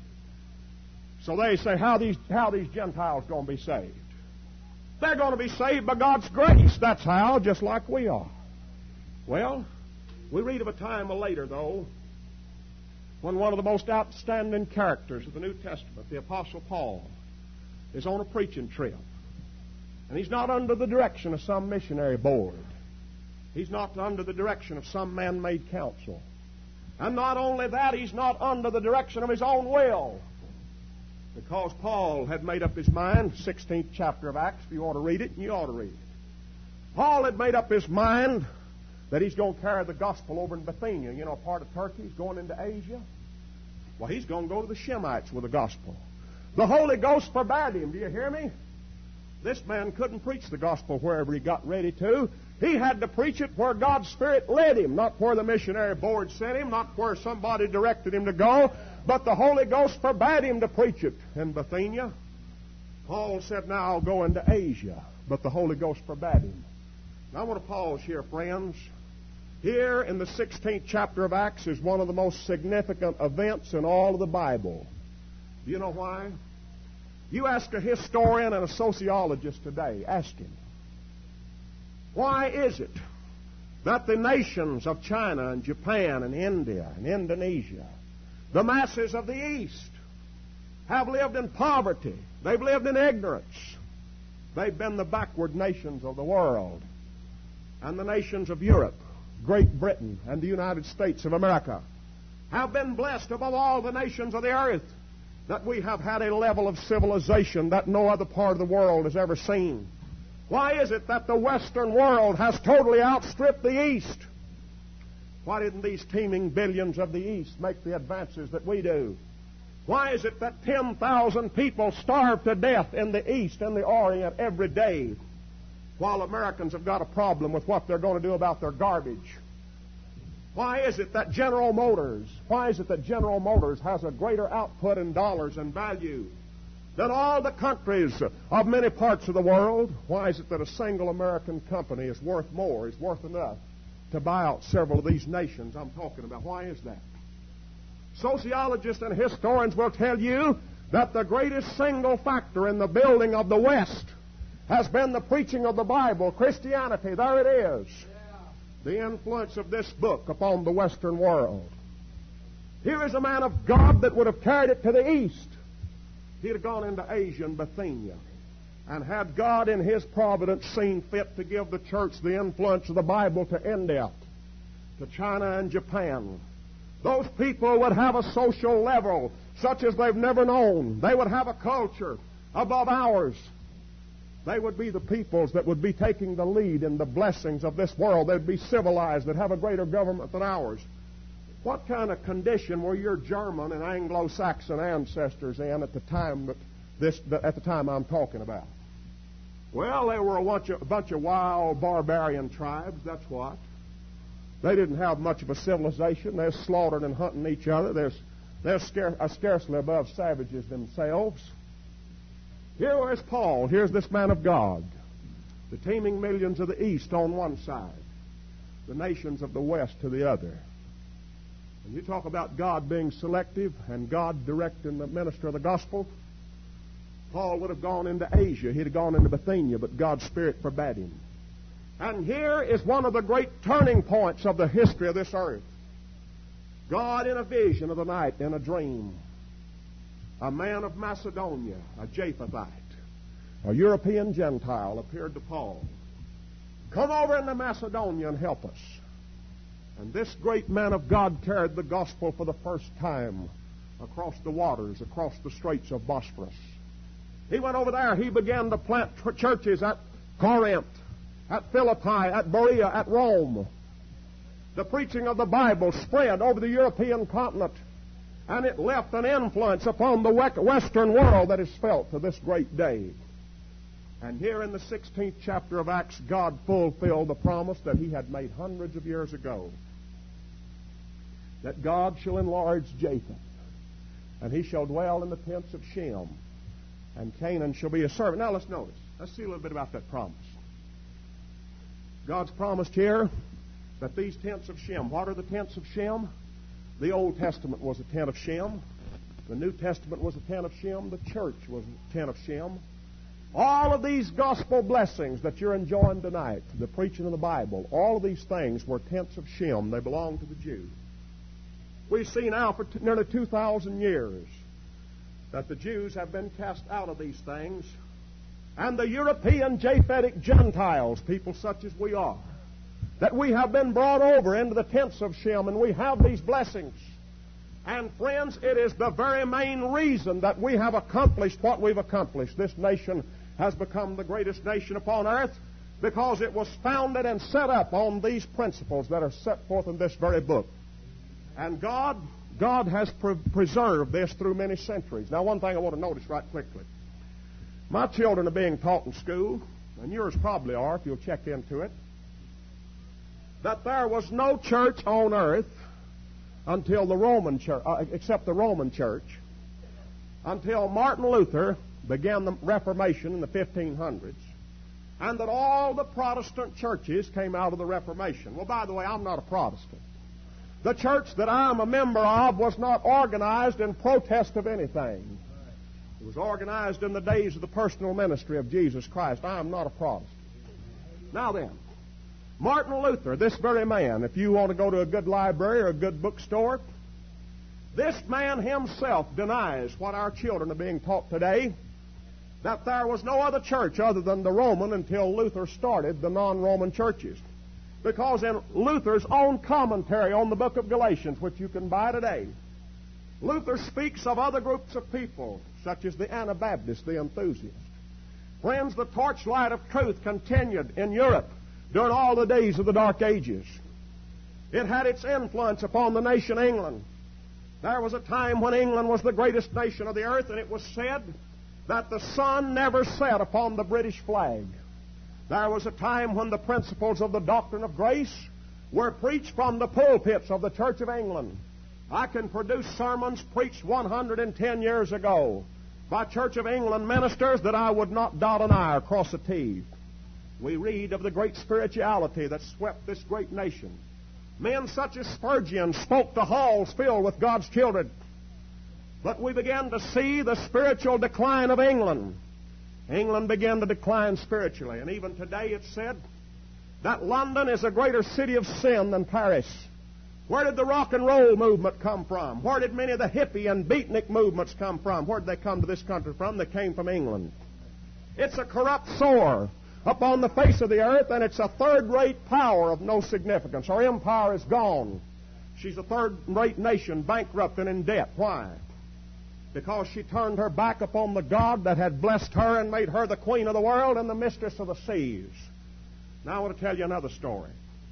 So they say, how these, how these Gentiles going to be saved? They're going to be saved by God's grace. That's how, just like we are. Well, we read of a time later, though, when one of the most outstanding characters of the New Testament, the Apostle Paul, is on a preaching trip. And he's not under the direction of some missionary board. He's not under the direction of some man-made council. And not only that, he's not under the direction of his own will. Because Paul had made up his mind, sixteenth chapter of Acts, if you ought to read it, and you ought to read it. Paul had made up his mind that he's going to carry the gospel over in Bithynia, you know, part of Turkey. He's going into Asia. Well, he's going to go to the Shemites with the gospel. The Holy Ghost forbade him. Do you hear me? This man couldn't preach the gospel wherever he got ready to. He had to preach it where God's Spirit led him, not where the missionary board sent him, not where somebody directed him to go, but the Holy Ghost forbade him to preach it in Bithynia. Paul said, now I'll go into Asia, but the Holy Ghost forbade him. Now I want to pause here, friends. Here in the sixteenth chapter of Acts is one of the most significant events in all of the Bible. Do you know why? You ask a historian and a sociologist today, ask him, why is it that the nations of China and Japan and India and Indonesia, the masses of the East, have lived in poverty? They've lived in ignorance. They've been the backward nations of the world. And the nations of Europe, Great Britain, and the United States of America have been blessed above all the nations of the earth, that we have had a level of civilization that no other part of the world has ever seen. Why is it that the Western world has totally outstripped the East? Why didn't these teeming billions of the East make the advances that we do? Why is it that ten thousand people starve to death in the East and the Orient every day, while Americans have got a problem with what they're going to do about their garbage? Why is it that General Motors, why is it that General Motors has a greater output in dollars and value than all the countries of many parts of the world? Why is it that a single American company is worth more, is worth enough to buy out several of these nations I'm talking about? Why is that? Sociologists and historians will tell you that the greatest single factor in the building of the West has been the preaching of the Bible, Christianity. There it is. The influence of this book upon the Western world. Here is a man of God that would have carried it to the East. He'd have gone into Asia and Bithynia. And had God in His providence seen fit to give the church the influence of the Bible to India, to China and Japan, those people would have a social level such as they've never known. They would have a culture above ours. They would be the peoples that would be taking the lead in the blessings of this world. They'd be civilized. They'd have a greater government than ours. What kind of condition were your German and Anglo-Saxon ancestors in at the time that this, at the time I'm talking about? Well, they were a bunch of, a bunch of wild barbarian tribes. That's what. They didn't have much of a civilization. They're slaughtering and hunting each other. They're, they're scar- scarcely above savages themselves. Here is Paul. Here's this man of God. The teeming millions of the East on one side, the nations of the West to the other. And you talk about God being selective and God directing the minister of the gospel. Paul would have gone into Asia. He'd have gone into Bithynia, but God's Spirit forbade him. And here is one of the great turning points of the history of this earth. God in a vision of the night, in a dream, a man of Macedonia, a Japhethite, a European Gentile, appeared to Paul. Come over into Macedonia and help us. And this great man of God carried the gospel for the first time across the waters, across the straits of Bosphorus. He went over there. He began to plant churches at Corinth, at Philippi, at Berea, at Rome. The preaching of the Bible spread over the European continent, and it left an influence upon the Western world that is felt to this great day. And here in the sixteenth chapter of Acts, God fulfilled the promise that he had made hundreds of years ago, that God shall enlarge Japheth, and he shall dwell in the tents of Shem, and Canaan shall be his servant. Now let's notice. Let's see a little bit about that promise. God's promised here that these tents of Shem, what are the tents of Shem? The Old Testament was a tent of Shem. The New Testament was a tent of Shem. The church was a tent of Shem. All of these gospel blessings that you're enjoying tonight, the preaching of the Bible, all of these things were tents of Shem. They belong to the Jews. We see now for t- nearly two thousand years that the Jews have been cast out of these things, and the European Japhetic Gentiles, people such as we are, that we have been brought over into the tents of Shem, and we have these blessings. And friends, it is the very main reason that we have accomplished what we've accomplished. This nation has become the greatest nation upon earth because it was founded and set up on these principles that are set forth in this very book. And God, God has pre- preserved this through many centuries. Now, one thing I want to notice right quickly. My children are being taught in school, and yours probably are if you'll check into it, that there was no church on earth until the Roman church, uh, except the Roman church, until Martin Luther began the Reformation in the fifteen hundreds, and that all the Protestant churches came out of the Reformation. Well, by the way, I'm not a Protestant. The church that I'm a member of was not organized in protest of anything. It was organized in the days of the personal ministry of Jesus Christ. I am not a Protestant. Now then, Martin Luther, this very man, if you want to go to a good library or a good bookstore, this man himself denies what our children are being taught today, that there was no other church other than the Roman until Luther started the non-Roman churches. Because in Luther's own commentary on the book of Galatians, which you can buy today, Luther speaks of other groups of people, such as the Anabaptists, the enthusiasts. Friends, the torchlight of truth continued in Europe during all the days of the Dark Ages. It had its influence upon the nation England. There was a time when England was the greatest nation of the earth, and it was said that the sun never set upon the British flag. There was a time when the principles of the doctrine of grace were preached from the pulpits of the Church of England. I can produce sermons preached one hundred ten years ago by Church of England ministers that I would not dot an I or cross a T. We read of the great spirituality that swept this great nation. Men such as Spurgeon spoke to halls filled with God's children. But we began to see the spiritual decline of England. England began to decline spiritually. And even today it's said that London is a greater city of sin than Paris. Where did the rock and roll movement come from? Where did many of the hippie and beatnik movements come from? Where did they come to this country from? They came from England. It's a corrupt sore upon the face of the earth, and it's a third-rate power of no significance. Our empire is gone. She's a third-rate nation, bankrupt and in debt. Why? Because she turned her back upon the God that had blessed her and made her the queen of the world and the mistress of the seas. Now I want to tell you another story.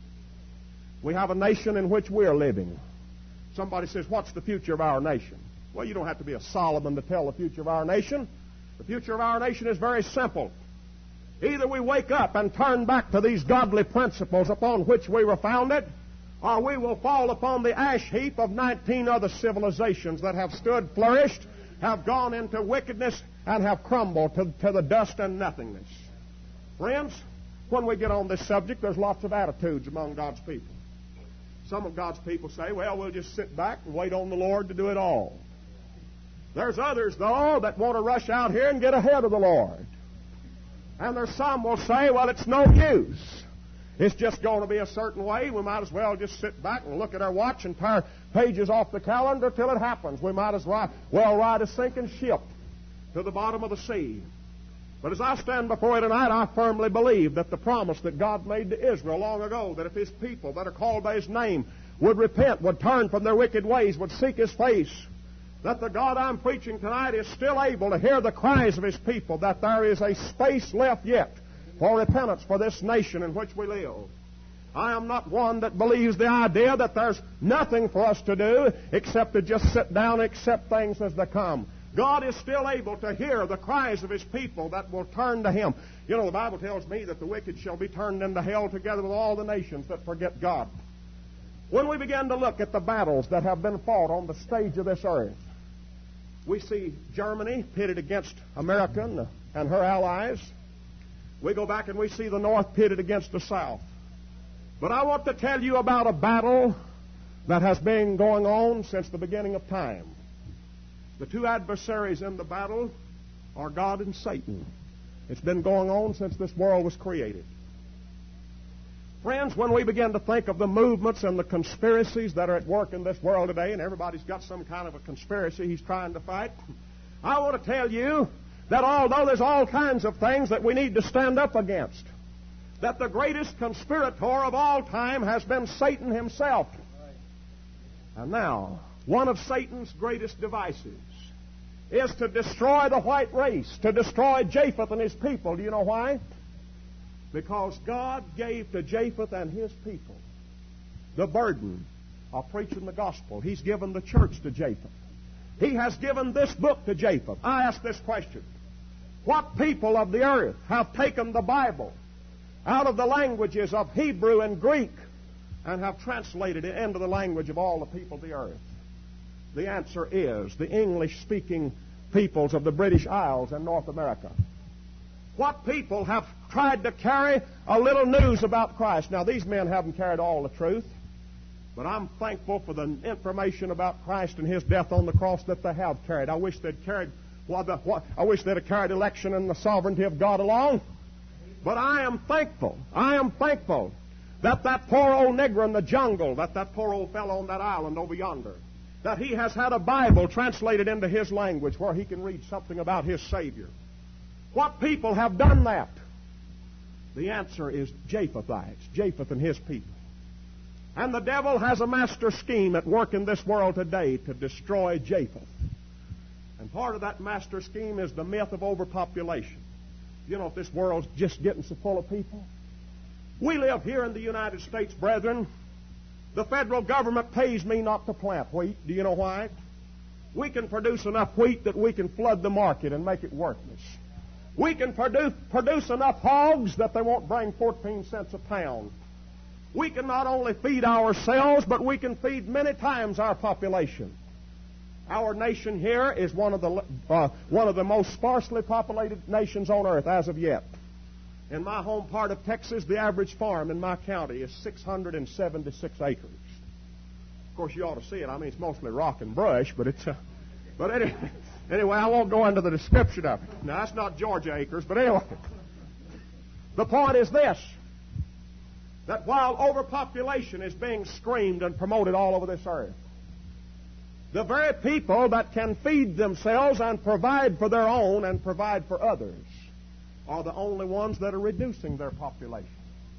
We have a nation in which we're living. Somebody says, what's the future of our nation? Well, you don't have to be a Solomon to tell the future of our nation. The future of our nation is very simple. Either we wake up and turn back to these godly principles upon which we were founded, or we will fall upon the ash heap of nineteen other civilizations that have stood, flourished, have gone into wickedness, and have crumbled to, to the dust and nothingness. Friends, when we get on this subject, there's lots of attitudes among God's people. Some of God's people say, well, we'll just sit back and wait on the Lord to do it all. There's others, though, that want to rush out here and get ahead of the Lord. And there's some will say, well, it's no use. It's just going to be a certain way. We might as well just sit back and look at our watch and tear pages off the calendar till it happens. We might as well ride a sinking ship to the bottom of the sea. But as I stand before you tonight, I firmly believe that the promise that God made to Israel long ago, that if His people that are called by His name would repent, would turn from their wicked ways, would seek His face, that the God I'm preaching tonight is still able to hear the cries of His people, that there is a space left yet for repentance for this nation in which we live. I am not one that believes the idea that there's nothing for us to do except to just sit down and accept things as they come. God is still able to hear the cries of His people that will turn to Him. You know, the Bible tells me that the wicked shall be turned into hell together with all the nations that forget God. When we begin to look at the battles that have been fought on the stage of this earth, we see Germany pitted against America and her allies. We go back and we see the North pitted against the South. But I want to tell you about a battle that has been going on since the beginning of time. The two adversaries in the battle are God and Satan. It's been going on since this world was created. Friends, when we begin to think of the movements and the conspiracies that are at work in this world today, and everybody's got some kind of a conspiracy he's trying to fight, I want to tell you that although there's all kinds of things that we need to stand up against, that the greatest conspirator of all time has been Satan himself. And now, one of Satan's greatest devices is to destroy the white race, to destroy Japheth and his people. Do you know why? Because God gave to Japheth and his people the burden of preaching the gospel. He's given the church to Japheth. He has given this book to Japheth. I ask this question. What people of the earth have taken the Bible out of the languages of Hebrew and Greek and have translated it into the language of all the people of the earth? The answer is the English-speaking peoples of the British Isles and North America. What people have tried to carry a little news about Christ? Now, these men haven't carried all the truth, but I'm thankful for the information about Christ and His death on the cross that they have carried. I wish they'd carried, well, the, what, I wish they'd have carried election and the sovereignty of God along. But I am thankful, I am thankful that that poor old nigger in the jungle, that that poor old fellow on that island over yonder, that he has had a Bible translated into his language where he can read something about his Savior. What people have done that? The answer is Japhethites, Japheth and his people. And the devil has a master scheme at work in this world today to destroy Japheth. And part of that master scheme is the myth of overpopulation. You know, if this world's just getting so full of people. We live here in the United States, brethren. The federal government pays me not to plant wheat. Do you know why? We can produce enough wheat that we can flood the market and make it worthless. We can produce, produce enough hogs that they won't bring fourteen cents a pound. We can not only feed ourselves, but we can feed many times our population. Our nation here is one of the uh, one of the most sparsely populated nations on earth as of yet. In my home part of Texas, the average farm in my county is six hundred seventy-six acres. Of course, you ought to see it. I mean, it's mostly rock and brush, but it's... Uh, but anyway, anyway, I won't go into the description of it. Now, that's not Georgia acres, but anyway. The point is this, that while overpopulation is being screamed and promoted all over this earth, the very people that can feed themselves and provide for their own and provide for others are the only ones that are reducing their population.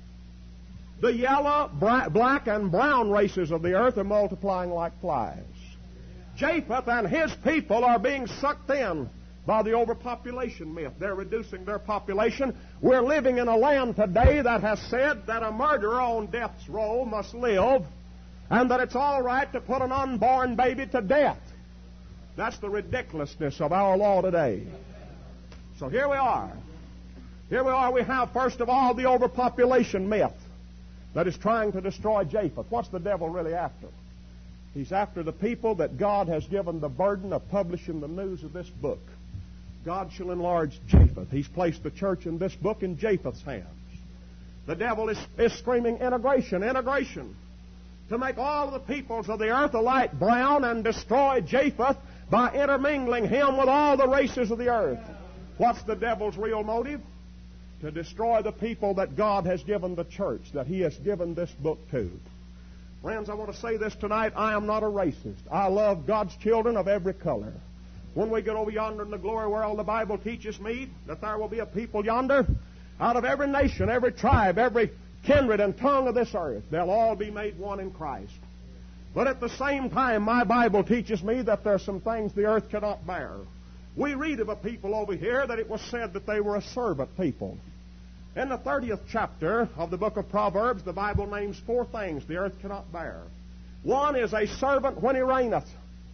The yellow, black, and brown races of the earth are multiplying like flies. Japheth and his people are being sucked in by the overpopulation myth. They're reducing their population. We're living in a land today that has said that a murderer on death's row must live, and that it's all right to put an unborn baby to death. That's the ridiculousness of our law today. So here we are. Here we are. We have, first of all, the overpopulation myth that is trying to destroy Japheth. What's the devil really after? He's after the people that God has given the burden of publishing the news of this book. God shall enlarge Japheth. He's placed the church in this book in Japheth's hands. The devil is, is screaming integration, integration, to make all the peoples of the earth a light brown and destroy Japheth by intermingling him with all the races of the earth. What's the devil's real motive? To destroy the people that God has given the church, that He has given this book to. Friends, I want to say this tonight. I am not a racist. I love God's children of every color. When we get over yonder in the glory world, the Bible teaches me that there will be a people yonder out of every nation, every tribe, every kindred and tongue of this earth. They'll all be made one in Christ. But at the same time, my Bible teaches me that there are some things the earth cannot bear. We read of a people over here that it was said that they were a servant people. In the thirtieth chapter of the book of Proverbs, the Bible names four things the earth cannot bear. One is a servant when he reigneth.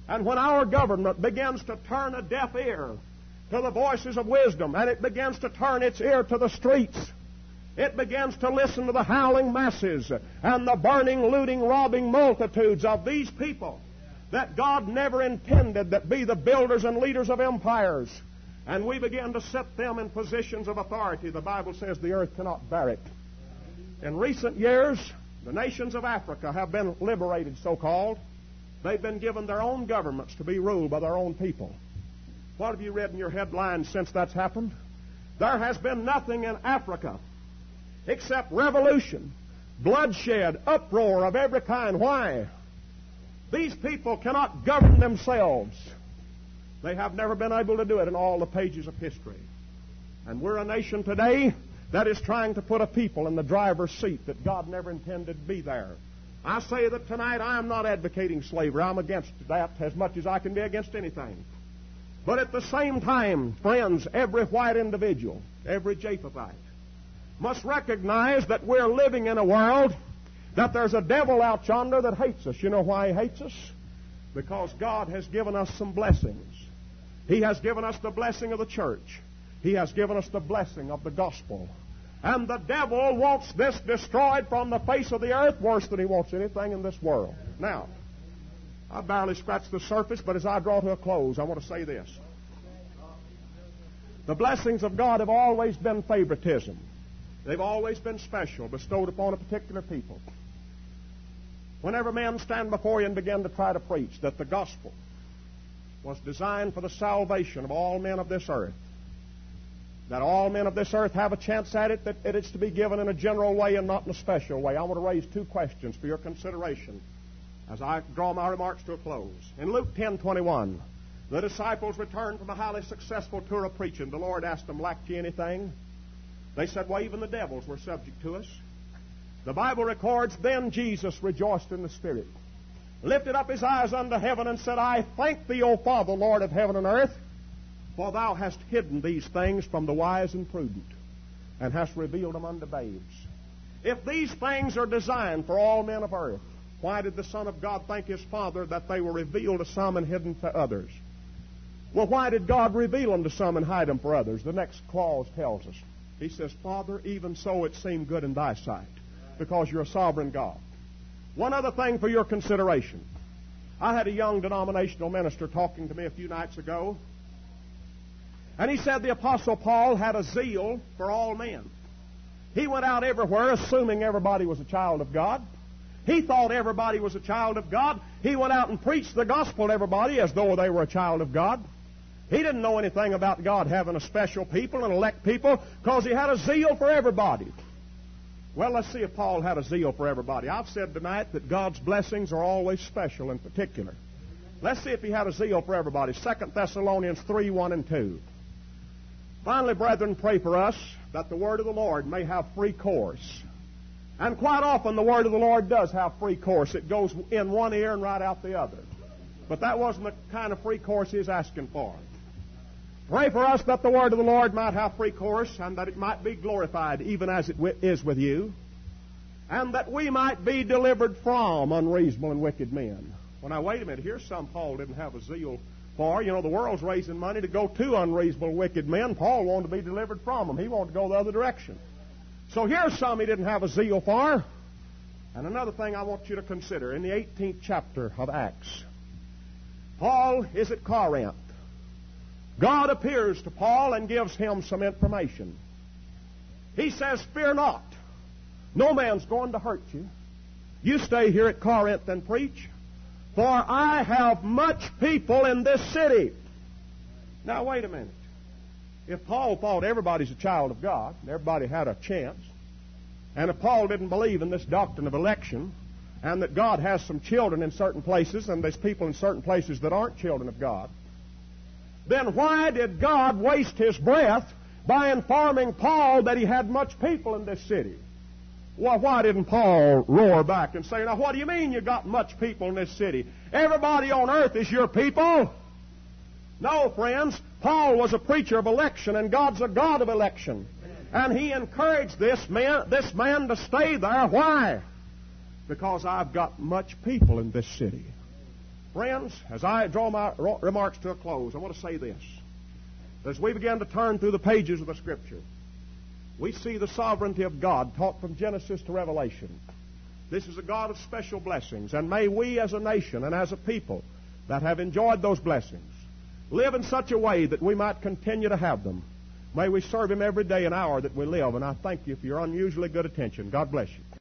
And when our government begins to turn a deaf ear to the voices of wisdom, and it begins to turn its ear to the streets, it begins to listen to the howling masses and the burning, looting, robbing multitudes of these people that God never intended that be the builders and leaders of empires, and we begin to set them in positions of authority, the Bible says the earth cannot bear it. In recent years, the nations of Africa have been liberated, so-called. They've been given their own governments to be ruled by their own people. What have you read in your headlines since that's happened? There has been nothing in Africa except revolution, bloodshed, uproar of every kind. Why? These people cannot govern themselves. They have never been able to do it in all the pages of history. And we're a nation today that is trying to put a people in the driver's seat that God never intended to be there. I say that tonight I am not advocating slavery. I'm against that as much as I can be against anything. But at the same time, friends, every white individual, every Japhethite, must recognize that we're living in a world that there's a devil out yonder that hates us. You know why he hates us? Because God has given us some blessings. He has given us the blessing of the church. He has given us the blessing of the gospel. And the devil wants this destroyed from the face of the earth worse than he wants anything in this world. Now, I barely scratched the surface, but as I draw to a close, I want to say this. The blessings of God have always been favoritism. They've always been special, bestowed upon a particular people. Whenever men stand before you and begin to try to preach that the gospel was designed for the salvation of all men of this earth, that all men of this earth have a chance at it, that it's to be given in a general way and not in a special way, I want to raise two questions for your consideration as I draw my remarks to a close. In Luke ten twenty-one, the disciples returned from a highly successful tour of preaching. The Lord asked them, "Lack ye anything?" They said, "Well, even the devils were subject to us." The Bible records, "Then Jesus rejoiced in the Spirit, lifted up his eyes unto heaven, and said, I thank thee, O Father, Lord of heaven and earth, for thou hast hidden these things from the wise and prudent, and hast revealed them unto babes." If these things are designed for all men of earth, why did the Son of God thank his Father that they were revealed to some and hidden to others? Well, why did God reveal them to some and hide them for others? The next clause tells us. He says, "Father, even so it seemed good in thy sight," because you're a sovereign God. One other thing for your consideration. I had a young denominational minister talking to me a few nights ago, and he said the Apostle Paul had a zeal for all men. He went out everywhere assuming everybody was a child of God. He thought everybody was a child of God. He went out and preached the gospel to everybody as though they were a child of God. He didn't know anything about God having a special people and elect people because he had a zeal for everybody. Well, let's see if Paul had a zeal for everybody. I've said tonight that God's blessings are always special in particular. Let's see if he had a zeal for everybody. Second Thessalonians three, one and two. Finally, brethren, pray for us that the word of the Lord may have free course. And quite often the word of the Lord does have free course. It goes in one ear and right out the other. But that wasn't the kind of free course he's asking for. Pray for us that the word of the Lord might have free course, and that it might be glorified even as it is with you, and that we might be delivered from unreasonable and wicked men. Well, now, wait a minute. Here's some Paul didn't have a zeal for. You know, the world's raising money to go to unreasonable, wicked men. Paul wanted to be delivered from them. He wanted to go the other direction. So here's some he didn't have a zeal for. And another thing I want you to consider. In the eighteenth chapter of Acts, Paul is at Corinth. God appears to Paul and gives him some information. He says, "Fear not. No man's going to hurt you. You stay here at Corinth and preach, for I have much people in this city." Now, wait a minute. If Paul thought everybody's a child of God, and everybody had a chance, and if Paul didn't believe in this doctrine of election, and that God has some children in certain places, and there's people in certain places that aren't children of God, then why did God waste his breath by informing Paul that he had much people in this city? Well, why didn't Paul roar back and say, "Now, what do you mean you got much people in this city? Everybody on earth is your people." No, friends. Paul was a preacher of election, and God's a God of election. And he encouraged this man, this man to stay there. Why? Because I've got much people in this city. Friends, as I draw my remarks to a close, I want to say this. As we begin to turn through the pages of the Scripture, we see the sovereignty of God taught from Genesis to Revelation. This is a God of special blessings, and may we as a nation and as a people that have enjoyed those blessings live in such a way that we might continue to have them. May we serve Him every day and hour that we live, and I thank you for your unusually good attention. God bless you.